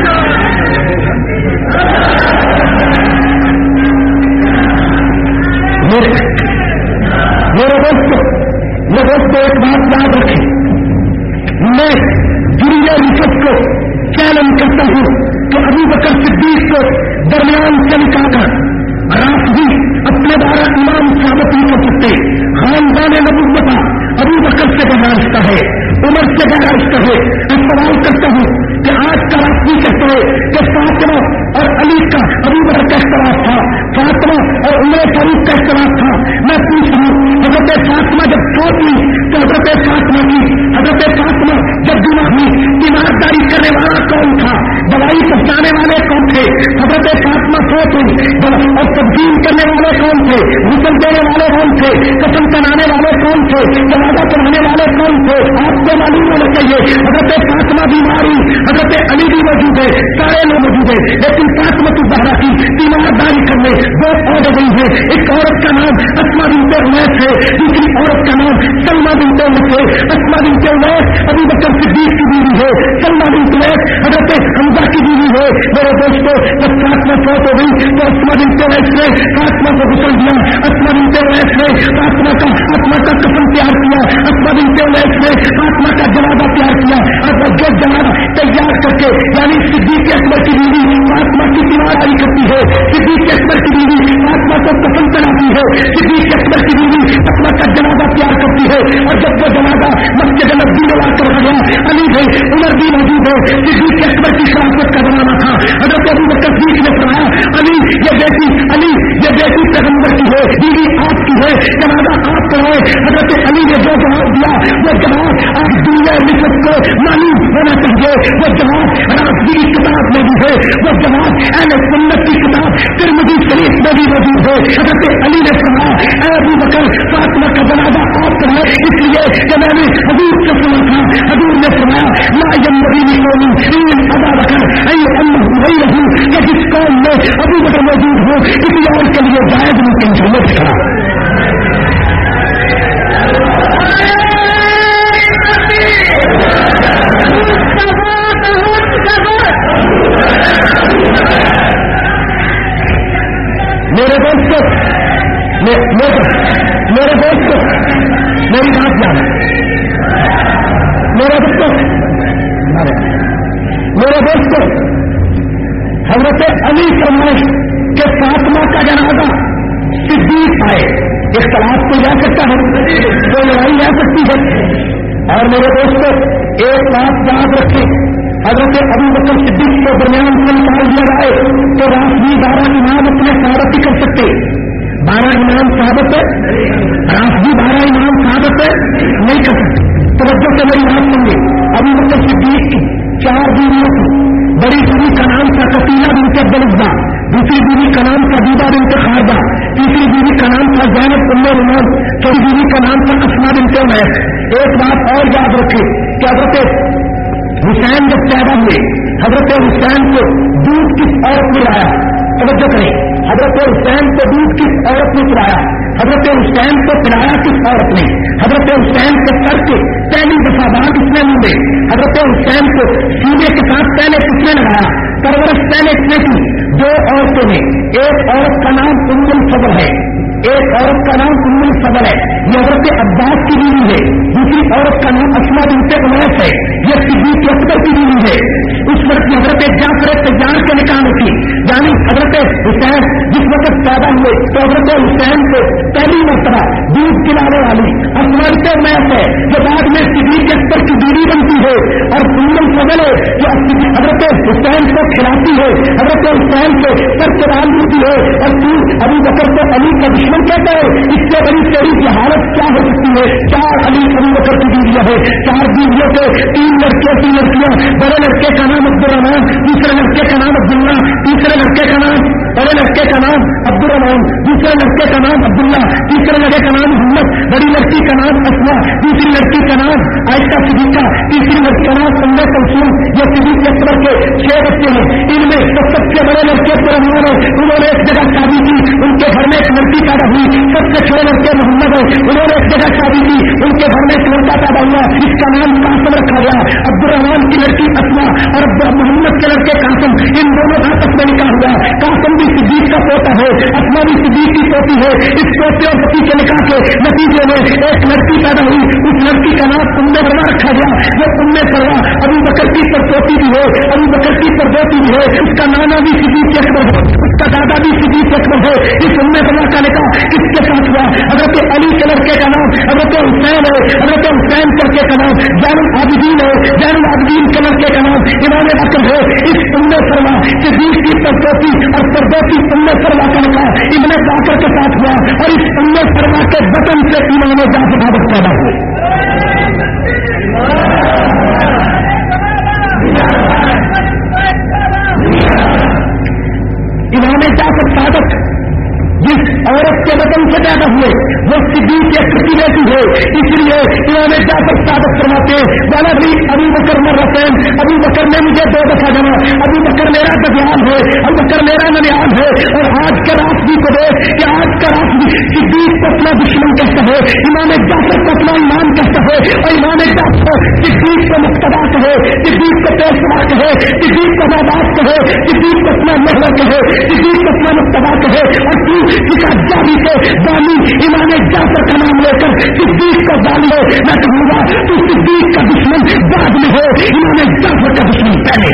میرے میرے دوستوں میرے دوستوں ایک بات یاد رکھیں، میں دنیا رشت کو چیلنج کرتا ہوں کہ ابو بکر صدیق کو درمیان سے نکال کر رافضی اپنے بارہ امام ثابت نہیں کر سکتے. خاندان نبوت ابو بکر سے گہرا رشتہ ہے، عمر سے گہرا رشتہ ہے. میں سوال کرتا ہوں کہ آج کا رافضی کہتے ہیں کہ فاطمہ اور علی کا ابو بکر کا اختلاف تھا، فاطمہ اور عمر فاروق کا اختلاف تھا. میں پوچھ رہا ہوں حضرت فاطمہ جب فوت ہوئی تو حضرت فاطمہ کی حضرت فاطمہ جب بیمار ہوئی تیمارداری کرنے والا کون تھا، دوائی پہنچانے والے کون تھے؟ حضرت فاطمہ فوت ہوئی اور تبدیل کرنے والے کون تھے، غسل دینے والے کون تھے، قسم بنانے والے کون تھے، جنازہ پڑھانے والے کون تھے؟ آپ کو معلوم ہونا چاہیے. حضرت فاطمہ بیمار ہوئی، حضرت علی بھی موجود ہے، سارے لوگ موجود ہیں، لیکن فاطمہ کی زہرا کی تیمارداری کرنے دو عورتیں گئی ہیں. ایک عورت کا نام اسما بنت عمیس ہے، دوسری عورت کا نام سلمہ بنت عمیس ہے. اسما بنت عمیس ابو بکر صدیق کی بیوی ہے، سلمہ بنت عمیس حضرت حمزہ کی بیوی ہے. میرے دوستوں جب فاطمہ فوت ہو گئی تو اسما بنت عمیس نے فاطمہ کو غسل دیا، اسما بنت عمیس نے فاطمہ کا فاطمہ کا کفن تیار کیا، اسما بنت عمیس نے فاطمہ کا جنازہ تیار کیا. اور جو جنازہ تیار کر کے یعنی صدیق اکبر کی بیوی فاطمہ کی تیمارداری کرتی ہے، صدیق اکبر کی بیوی فاطمہ کو کفن چلاتی ہے، صدیق اکبر کی بیوی فاطمہ کا جنازہ تیار کرتی ہے. اور جب وہ جنازہ مسجد نبوی میں لا کر گیا، علی بھی عمر بھی موجود ہے. صدیق اکبر کی خلافت کا زمانہ تھا. حضرت ابو بکر صدیق نے فرمایا علی یہ بیٹی علی یہ بیٹی پیغمبر کی ہے، بیوی آپ کی ہے، جنازہ آپ کا ہے. حضرت علی نے جو جواب دیا وہ جواب آج دنیا نسبت کو معلوم ہونا چاہیے. وہ جواب رافضی کی کتاب میں بھی ہے، وہ جواب اہل سنت کی کتاب ترمذی شریف میں بھی موجود ہے. حضرت علی نے فرمایا اے ابو بکر فاطمہ کا جنازہ آپ کا ہے، اس لیے کہ میں نے حضور سے سنا تھا. حضور نے فرمایا لا ينبغي لقوم ان ابا بکر ان انه غيره، کہ جس قوم میں ابو بکر موجود ہو کسی اور کے لیے جائز نہیں کہ جنت کرا. میرے دوستوں میرے دوستوں میری بات یاد میرے دوستوں میرے دوستوں حضرت علی فرمائے کہ فاطمہ کا جنازہ صدیق آئے. اختلاف تو جا سکتا ہے، تو لڑائی جا سکتی ہے. اور میرے دوستوں ایک بات یاد رکھیں، حضرت ابو بکر صدیق کو درمیان سے نکال دیا جائے تو رافضی بارہ امام اپنے ثابت ہی کر سکتے. بارہ امام ثابت ہے، رافضی بارہ امام ثابت ہے نہیں کر سکتے. توجہ سے میری بات سمجھے. ابو بکر صدیق کی چار بیویوں کی، بڑی بیوی کا نام تھا قتیلہ بنت عبدالعزیز، دوسری بیوی کا نام تھا حبیبہ بنت خارجہ، تیسری بیوی کا نام تھا زینب ام رومان، چوتھی بیوی کا نام تھا اسما بنت عمیس. ایک بات اور یاد رکھے کہ حضرت حسین جب پیدا ہوئے حضرت حسین کو دودھ کس عورت نے لایا؟ توجہ کریں، حضرت حسین کو دودھ کس عورت نے پلایا؟ حضرت حسین کو پلایا کس عورت نے؟ حضرت حسین کے سر کے پہلی دفعہ بعد کس نے مونڈے؟ حضرت حسین کو سینے کے ساتھ پہلے کس نے لگایا؟ پرورش پہلے کس نے کی؟ دو عورتوں نے، ایک عورت کا نام ام الفضل ہے، ایک عورت کا نام ام الفضل ہے، یہ حضرت عباس کی بیوی ہے، دوسری عورت کا نام اسما بنت عمیس ہے، یہ صدیق اکبر کی بیوی ہے، اس وقت حضرت جعفر تیار کے نکاح میں تھی، یعنی حضرت حسین جس وقت پیدا ہوئے تو حضرت حسین کو پہلی مرتبہ دودھ پلانے والی اسما بنت عمیس ہے، جو بعد میں صدیق اکبر کی بیوی بنتی ہے، اور ام الفضل ہے جو حضرت حسین کو کھلاتی ہے، حضرت حسین کو سر کے بال دیتی ہے، اور پھر ابو بکر کو علی کا دشمن کہتا ہے، اس سے بڑی تیری کی حالت کیا ہو سکتی ہے؟ چار علی ابو بکر کی بیویاں ہے، چار بیویوں کے تین لڑکے تین لڑکیاں، بڑے لڑکے کا نام عبد الرحمان، دوسرے لڑکے کا نام عبداللہ، تیسرے لڑکے کا نام بڑے لڑکے کا نام عبد الرحمان، دوسرے لڑکے کا نام عبداللہ، تیسرے لڑکے کا نام محمد، بڑی لڑکی کا نام اسما، دوسری لڑکی کا نام عائشہ صدیقہ، تیسری لڑکی کا نام ام کلثوم، یہ صدیق اکبر کے چھ بچے ہیں، ان میں سب سے بڑے لڑکے عبد الرحمان ہے، انہوں نے ایک جگہ شادی کی، ان کے گھر میں ایک لڑکی پیدا ہوئی، سب سے چھوٹے لڑکے محمد ہے، انہوں نے ایک جگہ شادی کی، ان کے گھر میں ایک لڑکا پیدا ہوا، اس کا نام قاسم رکھا گیا، عبد الرحمان کی لڑکی اسما اور محمد کے لڑکے قاسم، ان دونوں آپس میں نکاح ہوا، قاسم بھی صدیق کا پوتا ہے، اسما بھی صدیق کی پوتی ہے، اس پوتے اور پتی کے نکاح کے نتیجے میں ایک لڑکی پیدا ہوئی، اس لڑکی کا نام ام سلمہ رکھا گیا، یہ ام سلمہ ابو بکر کی پڑپوتی بھی ہے، ابو بکر کی پڑپوتی بھی ہے، اس کا نانا بھی صدیق اکبر ہے، اس کا دادا بھی صدیق اکبر ہے، اس ام سلمہ کا نکاح کس کے ساتھ ہوا؟ حضرت علی کے لڑکے کا نام حضرت حسین ہے، حضرت حسین کے لڑکے کا نام زین العابدین ہے، زین العابدین کے لڑکے کا نام امام اکرم ہے، اس ام سلمہ صدیق کی پڑپوتی اور پڑپوتی ام سلمہ کا نکاح ابن باکر کے ساتھ ہوا، اور اس ام سلمہ کے بطن سے امام جعفر صادق پیدا ہوئے۔ امام جعفر صادق جس عورت کے بطن سے پیدا ہوئے وہ صدیق اکبر کی بیٹی ہے، اس لیے امام جعفر صادق فرماتے ہیں والا بھی ابو بکر مرتين، ابو بکر نے مجھے دو دفعہ جانا، ابو بکر میرا دجال ہے، ابو بکر میرا ننیال ہے، اور آج کا رات بھی کو دیکھ کہ آج کا رات بھی صدیق کو اپنا دشمن کہتا ہے، امام جعفر کو اپنا ایمان کہتا ہے، اور امام جعفر صدیق کو مقتدا کہے، صدیق کو پیشوا کہے، صدیق کو بابات کہے، صدیق کو اپنا محور کہے، صدیق کو اپنا مقتدا کہے، اور تو جاری سے بالی امام جعفر کا نام لے کر صدیق کو ڈال لو، میں کہوں گا تو صدیق کا دشمن بعد میں ہو، امام جعفر کا دشمن پہلے۔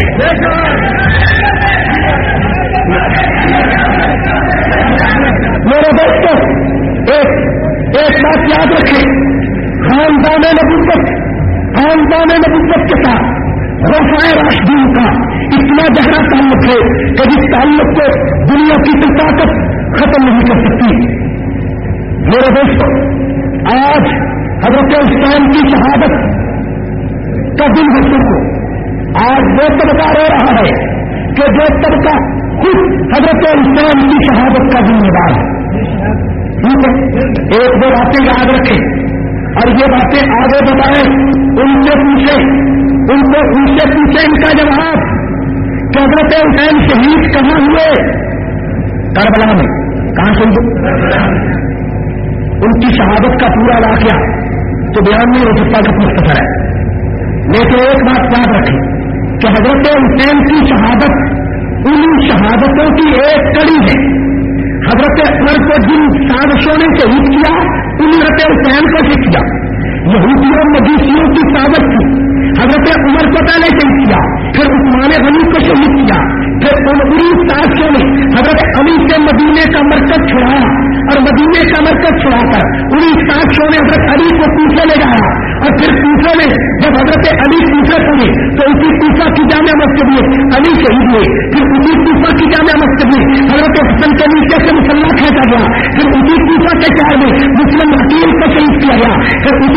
میرے دوستوں ایک ایک بات یاد رکھیں، خاندان نبوت خاندان نبوت کے ساتھ خلفائے راشدین کا اتنا گہرا تعلق ہے کہ جس تعلق کو دنیا کی کوئی طاقت ختم نہیں کر سکتی۔ میرے دوستوں آج حضرت حسین کی شہادت کا دن ہے، سن کو آج وہ طبقہ رو رہا ہے کہ جو طبقہ خود حضرت حسین کی شہادت کا ذمہ دار ہے۔ ٹھیک ہے، ایک دو باتیں یاد رکھیں اور یہ باتیں آگے بتائیں، ان سے پوچھیں، ان کو ان سے پوچھیں ان کا جواب کہ حضرت حسین شہید کہاں ہوئے؟ کربلا میں۔ کہاں سے؟ ان کی شہادت کا پورا واقعہ تو بیان میں ہو سکتا کہ مختصر ہے، لیکن ایک بات یاد رکھیں کہ حضرت حسین کی شہادت ان شہادتوں کی ایک کڑی ہے۔ حضرت عمر کو جن سازشوں نے شہید کیا ان حضرت حسین کو شہید کیا، یہودیوں مجوسیوں کی سازش تھی، حضرت عمر کو پہلے شہید کیا، پھر عثمان غنی کو شہید کیا، پھر ان سازشوں نے حضرت علی سے مدینے کا مرکز چھڑایا اور مدینے کا مرکز چھڑا کر انہیں سازشوں نے حضرت علی کو کوفے لے جایا، اور پھر کوفے میں جب حضرت علی کوفے پڑے تو اسی کوفہ کی جامع مسجد میں علی شہید ہوئے، پھر اسی کوفہ کی جامع مسجد میں حضرت حسن کے نیچے سے مسلح کھینچا گیا، پھر اسی کوفہ کے شہر میں مسلم حکیم کو شہید کیا گیا، پھر اسی کوفہ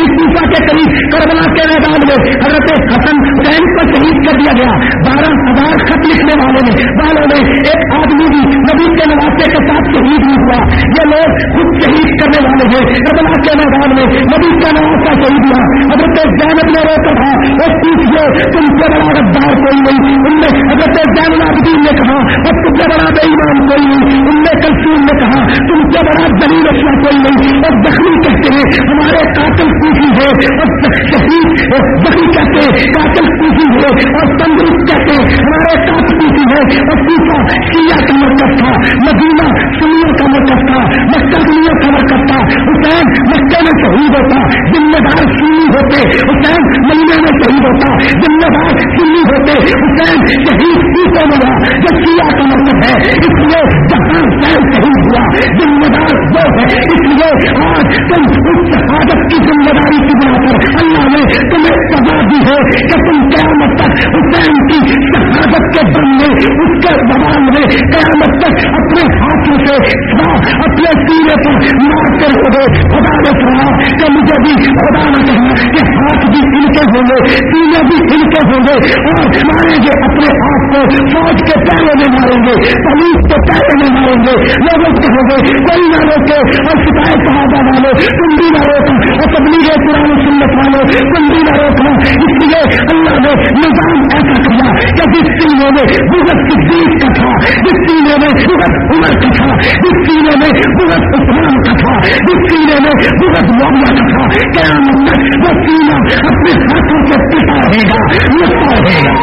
کے قریب کربلا کے میدان میں حضرت حسن حسین کو شہید کر دیا گیا. بارہ ہزار خط لکھنے والے نے والوں میں ایک آدمی بھی نبی کے نواسے کے ساتھ شہید نہیں ہوا. یہ لوگ خود شہید کرنے والے ہیں. کربلا کے میدان میں نبی کا نواسا شہید ہوا. حضرت زینب نے روکا تھا وہ پوچھئے تم سے بڑا غدار کوئی نہیں. ان نے حضرت زین العابدین نے کہا اور تم سے بڑا بے ایمان کوئی نہیں. ان نے کلثوم نے کہا تم سے بڑا ذلیل اشرا کوئی نہیں. اور زخمی کہتے ہیں ہمارے قاتل کوفی ہے اور شہید زخمی کہتے ہیں قاتل کوفی ہے اور تندرست کہتے ہیں ہمارے قاتل کوفی ہے. اور کوفہ شیعہ کا مرکز تھا, مدینہ سنیوں کا مرکز تھا, مکہ سنیوں کا مرکز تھا. حسین مکہ میں شہید ہوتا ذمہ دار سنی ہوتے. حسین مدینہ میں شہید ہوتا ذمہ دار سنی ہوتے. حسین شہید کوفہ میں ہوا جو شیعہ کا مرکز ہے. اس لیے جہاں حسین شہید ہوا ذمہ دار وہ ہے. اس لیے آج تم اس شہادت کی ذمہ داری کی بنا کر اللہ نے تمہیں سزا دی ہے کہ تم قیامت تک حسین کی شہادت کے دم میں اس کے زبان میں قیامت تک اپنے ہاتھوں سے اپنے سینے پر مارتے رہو. خدا نے کہا کہ مجھے بھی خدا نے کہا کہ ہاتھ بھی ان کے ہوں گے, سینے بھی ان کے ہوں گے اور ماریں گے اپنے آپ کو. فوج کے پیروں میں ماریں گے, پولیس کے پیروں میں ماریں گے. لوگوں کے ہوں گے کوئی نہ روکے اور شکایت صحابہ والوں تم بھی نہ روکا اور تبلیغ قرآن سنت والوں تم بھی نہ روکا. اس لیے اللہ نے نظام ایسا کیا کہ جس سینے میں بغض صدیق کا تھا, جس سینے میں بغض عمر کا تھا, جس سینے میں بغض عثمان کا تھا, جس سینے میں بغض معاویہ کا تھا, قیامت تک وہ سینہ اپنے ہاتھوں سے پٹا رہے گا, لٹا رہے گا.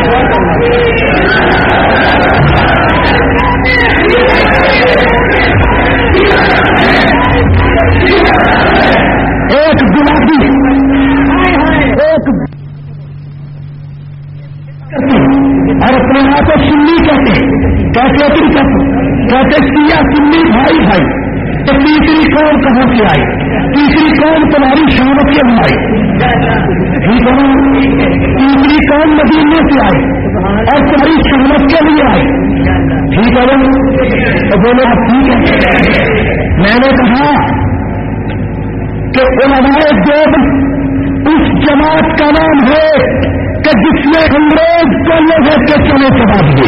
ایک گلابی ایک اور اپنے آپ کو سنی کہتے کہتے تم کہتے کہتے سیا سنی بھائی بھائی. تو تیسری قوم کہاں سے آئی؟ تیسری قوم تمہاری شام سے آئی. ٹھیک ہے تیسری قوم مدینے سے آئی اور تمہاری شہمت کے لیے آئی. ٹھیک ہے تو بولے آپ ٹھیک ہے. میں نے کہا کہ علماء دیوبند اس جماعت کا نام ہے کہ جس نے انگریز کو لوہے کے چنے چبا دیے.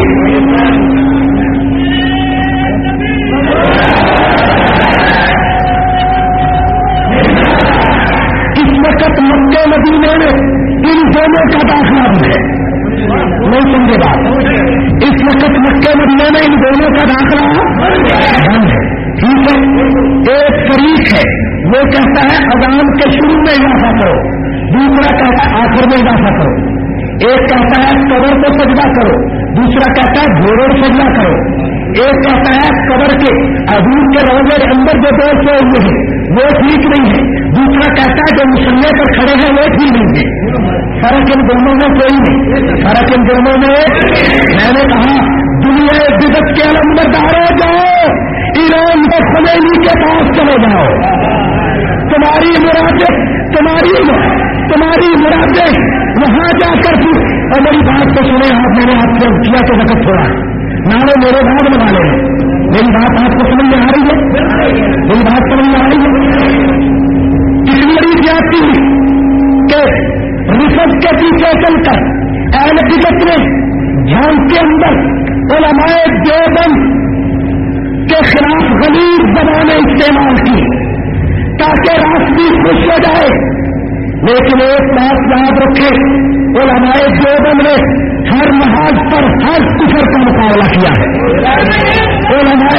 اس وقت مکے مدینے میں ان دونوں کا داخلہ بھی ہے. نہیں سمجھے بات. اس وقت مکے مدینے میں ان دونوں کا داخلہ بند ہے. ٹھیک ہے. ایک فریق ہے وہ کہتا ہے اذان کے شروع میں اضافہ کرو, دوسرا کہتا ہے آخر میں اضافہ کرو. ایک کہتا ہے قبر کو سجدہ کرو, دوسرا کہتا ہے گھوڑے سجدہ کرو. ایک کہتا ہے قبر کے حضور کے روزے کے اندر جو دو سوئے ہوئے ہیں وہ ٹھیک نہیں ہے, دوسرا کہتا ہے جو مسلح پر کھڑے ہیں وہ ٹھیک نہیں ہے. فرق ان دونوں میں کوئی نہیں. فرق ان دونوں میں میں نے کہا دنیا بدت کے علمبرداروں جاؤ, ایران کے خمینی کے پاس چلے جاؤ. تمہاری مرادیں تمہاری تمہاری مرادیں وہاں جا کر بھی. اور میری بات کو سنے آپ, میں نے آپ سے کیا تو وقت تھوڑا نہ میرے بعد بنا لے. میری بات آپ کو سمجھ میں آ رہی ہے؟ میری بات سمجھ میں آ رہی ہے؟ کتنی بڑی زیادتی ہوئی کہ رفت کے پیچھے چل کر اہل بدعت نے جھانک کے اندر علماء دیوبند کے خلاف غلیظ زبانیں استعمال کی تاکہ راستی خوش ہو جائے. لیکن ایک بات یاد رکھے, علماء دیوبند نے ہر محاذ پر ہر کفر کا مقابلہ کیا ہے. علماء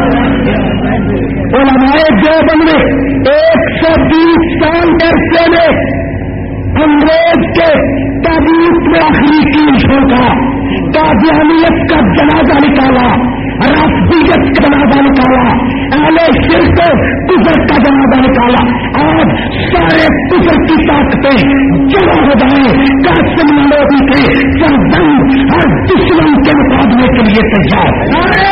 علماء دیوبند نے ایک سو بیس سال عرصے میں انگریز کے تابوت میں آخری تین جھونکا, قادیانیت کا جنازہ نکالا, رافضیت کا جنازہ نکالا, اہل شرک کفر کا جنازہ نکالا. آج سارے کفر کی طاقتیں جمع ہو جائیں. قاسم نانوتوی تھے سرجنگ ہر دشمن کے مقابلے کے لیے تیار.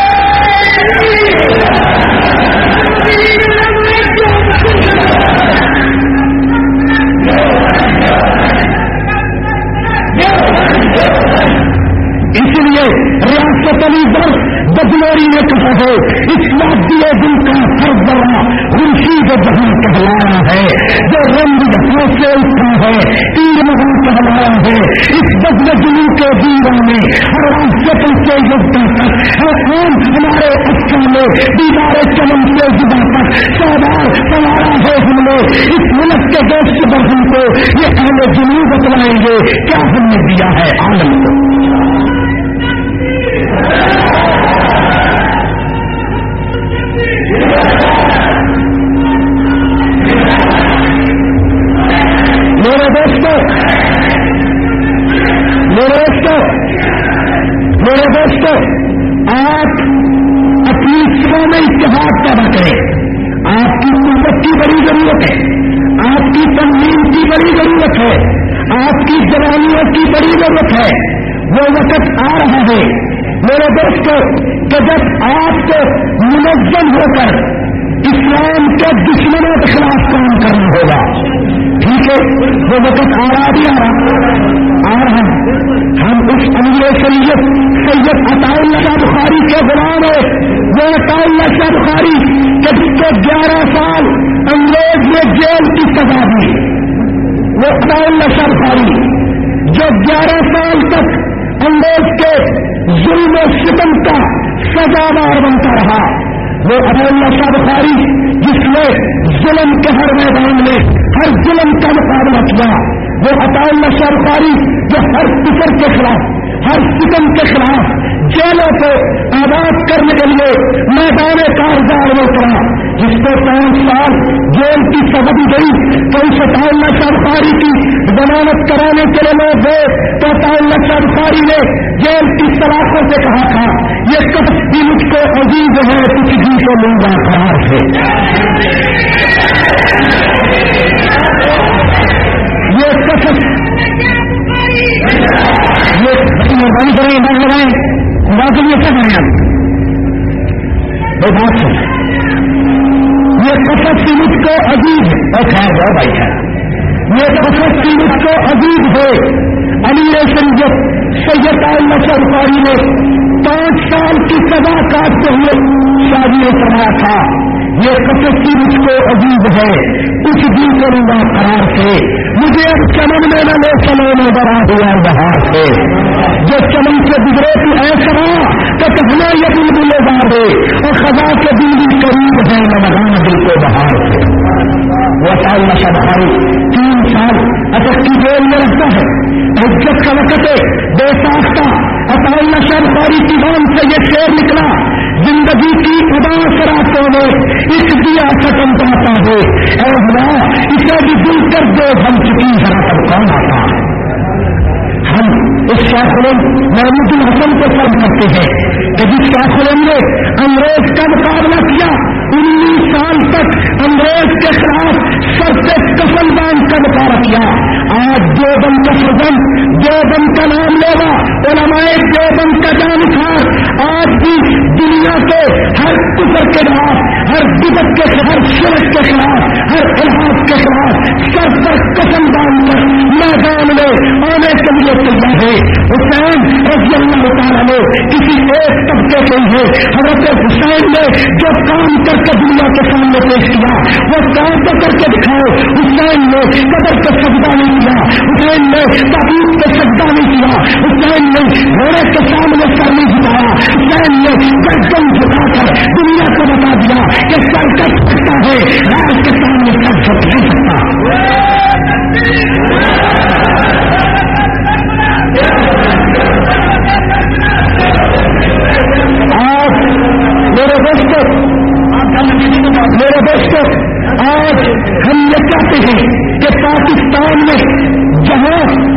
اس لیے ریاست علی گڑھ بدلوری نے کہا ہے اس وادی دل کا ہر ذرہ خورشید جہاں کہلایا ہے، جو رنگ جہاں سے اٹھا ہے، تیر مہاں کہلایا ہے، اس بزم جنو کے دیوانے ہر راستے سے یوگتا تک ہر عام ہمارے اچھا میں دیدار چمن سے جدا تک سوار سوارا ہے ہم نے اس ملک کے دوست برہم کو یہ اہل جنو بتلائیں گے کیا ہم نے دیا ہے عالم کو. میرے دوستوں میرے دوستوں میرے دوستوں آپ اپنی سروں میں اتحاد پیدا کریں. آپ کی قوت کی بڑی ضرورت ہے، آپ کی تنظیم کی بڑی ضرورت ہے، آپ کی جوانیوں کی بڑی ضرورت ہے. وہ وقت آ رہا ہے میرے دوستوں کہ جب آپ کو منظم ہو کر اسلام کے دشمنوں کے خلاف کام کرنا ہوگا. ٹھیک ہے، وہ وقت آ رہا بھی آ رہا آ رہا ہم اس امیر سید سید عطا اللہ شاہ بخاری کے غلام ہیں. وہ عطا اللہ شاہ بخاری کہ جس کو گیارہ سال انگریز نے جیل کی سزا دی، وہ عطا اللہ شاہ بخاری جو گیارہ سال تک انگریز کے ظلم و ستم کا سزاوار بنتا رہا، وہ عطا اللہ شاہ بخاری جس نے ظلم کے ہر میدان میں ہر ظلم کا مقابلہ کیا، وہ عطا اللہ شاہ بخاری جو ہر کفر کے خلاف ہر ستم کے خلاف جیلوں کو آباد کرنے کے لیے میدان کارزار میں اترا، جس کو پانچ سال جیل کی سزا دی گئی تو اس عطا اللہ شاہ بخاری کی ضمانت کرانے کے لیے لوگ گئے تو عطا اللہ شاہ بخاری نے جیل کی سلاخوں سے کہا تھا یہ کب بھی مجھ کو عزیز ہے کچھ بھی کو لوں قرار ہے. یہ قسم یہ بند کریں بند لگائیں باقی یہ کیا کریں آپ بات ہے. یہ قسم کی مجھ کو عزیز ہے اور خیر ہے بھائی ہے، یہ قسم کی مجھ کو عزیز ہے. علی سید سید اللہ شاہ بخاری نے پانچ سال کی سزا کاٹتے ہوئے شادی میں فرمایا تھا یہ قسم کی مجھ کو عزیز ہے کچھ بھی کروں گا قرار سے، مجھے اب چمن میں نہ لے چلو نہ برا ہوا بہار سے. جو چمن سے گزرے تو ایسا تو کہنا یہ دل بھی لے جا دے اور خدا کے دل بھی قریب ہے نہ لگانا دل کو بہار سے. وہ عطا اللہ شاہ بخاری تین سال اٹک کی جیل میں رہتا ہے، عزت کا وقت ہے بے ساختہ. عطا اللہ شاہ بخاری کی زبان سے یہ شعر نکلا زندگی کی اداس راتوں میں اس دیا ختم پاتا ہے اے اللہ اسے بھی دل کر دو ہم چکی ذرا تب کون آتا. ہم اس شیخ محمود الحسن کو فرم کرتے ہیں کہ جس شیخ نے انگریز کا مقابلہ کیا انیس سال تک انگریز کے خلاف سر سے کفن باندھ کا مقابلہ کیا. آج دیوبند کا سرجن دیوبند کا نام لیوا علماء دیوبند کا جانکار آج بھی دنیا کے ہر کفر کے خلاف ہر بدعت کے ہر شرک کے خلاف ہر الحاد کے خلاف سر پر کفن باندھ کر میدان میں آنے کے لیے تیار ہے. حسین رضی اللہ تعالیٰ نے کسی ایک طبقے کے ہے حضرت حسین نے جو کام کر کے دنیا کے سامنے پیش کیا وہ کام تو کر کے دکھائے. حسین نے قبر پہ سجدہ نہیں کیا، حسین نے تابوت پہ سجدہ نہیں کیا، حسین نے گھوڑے کے سامنے سر نہیں جھکایا، حسین نے گردن جھکا کر دنیا کو بتا دیا کہ سر کر سکتا ہے راج کے سامنے سر جھک نہیں سکتا. آج میرے دوستوں میرے دوستوں آج ہم یہ چاہتے ہیں کہ پاکستان میں جہاں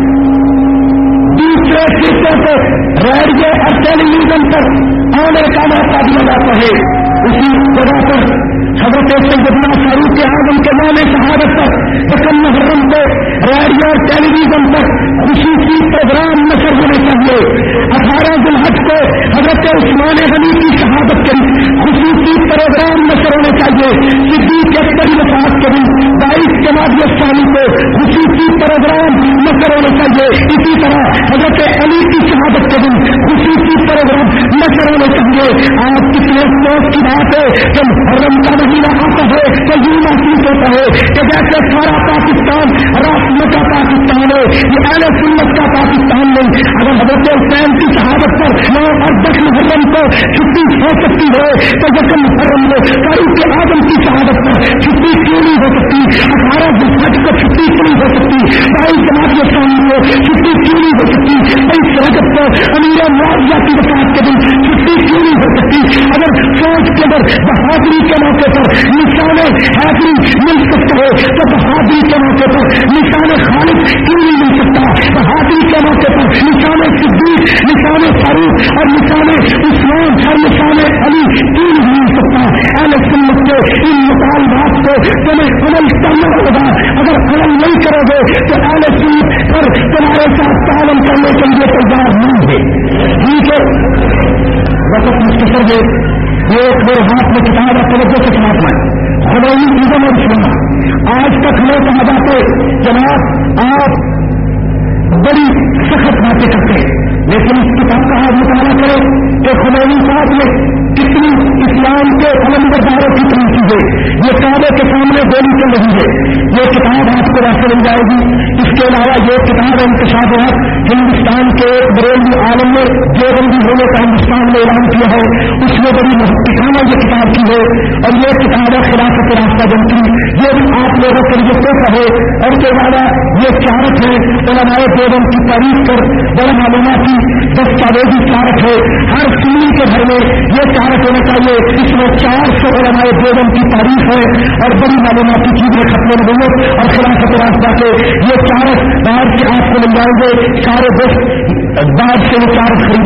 دوسرے سیٹوں کو ریڈیو اور ٹیلی ویژن پر آنے کا موقع دیا جاتا ہے اسی جگہ پر حضرت سیدنا فاروق اعظم کے نام شہادت پر یکم محرم کو ریڈیو اور ٹیلی ویژن پر خصوصی پروگرام نشر ہونے چاہیے. اٹھارہ ذوالحج کو حضرت عثمان غنی کی شہادت کے خصوصی پروگرام نشر ہونے چاہیے. صدیق اکبر وفات کے دن بائیس جمادی الثانی کو خصوصی پروگرام نشر ہونے چاہیے. اسی طرح حضرت علی کی شہادت کے دن خصوصی پروگرام نشر ہونے چاہیے. آپ کتنے افسوس کی بات ہے کہ محرم کا مہینہ آتا ہے تو یوں محسوس ہوتا ہے کہ جیسے سارا پاکستان راسموں کا پاکستان ہے, یہ اہل سنت کا پاکستان نہیں. اگر حضرت حسین کی شہادت پر نو اور دس محرم کو چھٹی ہو سکتی ہے تو یکم محرم میں فاروق اعظم کی شہادت پر چھٹی کیوں نہیں ہو سکتی؟ اٹھارہ ذوالحج کو چھٹی کیوں نہیں ہو سکتی؟ بائیس جمادی الثانی کو چھٹی کیوں نہیں ہو سکتی؟ تیئیس رجب کو امیر معاویہ کی وفات کے دن چھٹی کیوں نہیں ہو سکتی؟ اگر فوج کے اندر بہادری کے موقع پر نشان حیدری مل سکتا ہے تو بہادری کے موقع پر نشان خالد کیوں نہیں مل سکتا؟ بہادری کے موقع پر نشان صدیق, نشان فاروق اور نشان عثمان اور نشان علی کیوں نہیں مل سکتا؟ اہل سنت کے ان مطالبات کو تمہیں عمل کرنا ہوگا. اگر عمل نہیں کرو گے تو اہل سنت پر تمہارے ساتھ تعاون کرنے کے لیے تیار نہیں ہے. ٹھیک ہے, وقت مختصر ہے. ایک میرے ہاتھ میں کتاب ہے, توجہ سے سماعت میں خمینی ازم اور اسلام. آج تک لوگ کہا جاتے جناب آپ بڑی سخت باتیں کرتے ہیں, لیکن اس کتاب کا آپ مطالعہ کریں کہ خمینی صاحب نے کتنی اسلام کے علمبرداروں کی کتنی چیزیں, یہ کعبے کے سامنے گولی چل رہی ہے. یہ کتاب آپ کو ویسے مل جائے گی. اس کے علاوہ یہ کتاب انکشافات ہندوستان کے بریلوی عالم میں دیوبندی ہونے کا ہندوستان میں اعلان کیا ہے, اس میں بڑی محققانہ یہ کتاب کی ہے. اور یہ کتاب ہے خلافت راستہ جنتی, یہ بھی آپ لوگوں کے لیے توحفہ ہے. اور اس کے علاوہ یہ چارت ہے علماء دیوبند کی تاریخ پر بڑا معلوماتی دستاویزی چارت ہے. ہر سنی کے گھر میں یہ چارت ہونا چاہیے. اس میں چار سو علماء دیوبند کی تاریخ ہے اور بڑی معلوماتی چیزیں ختم نبوت اور خلافت راستہ کے یہ چارت باہر کے آپ کو مل جائیں گے. سارے دوست باہر سے یہ چارت خرید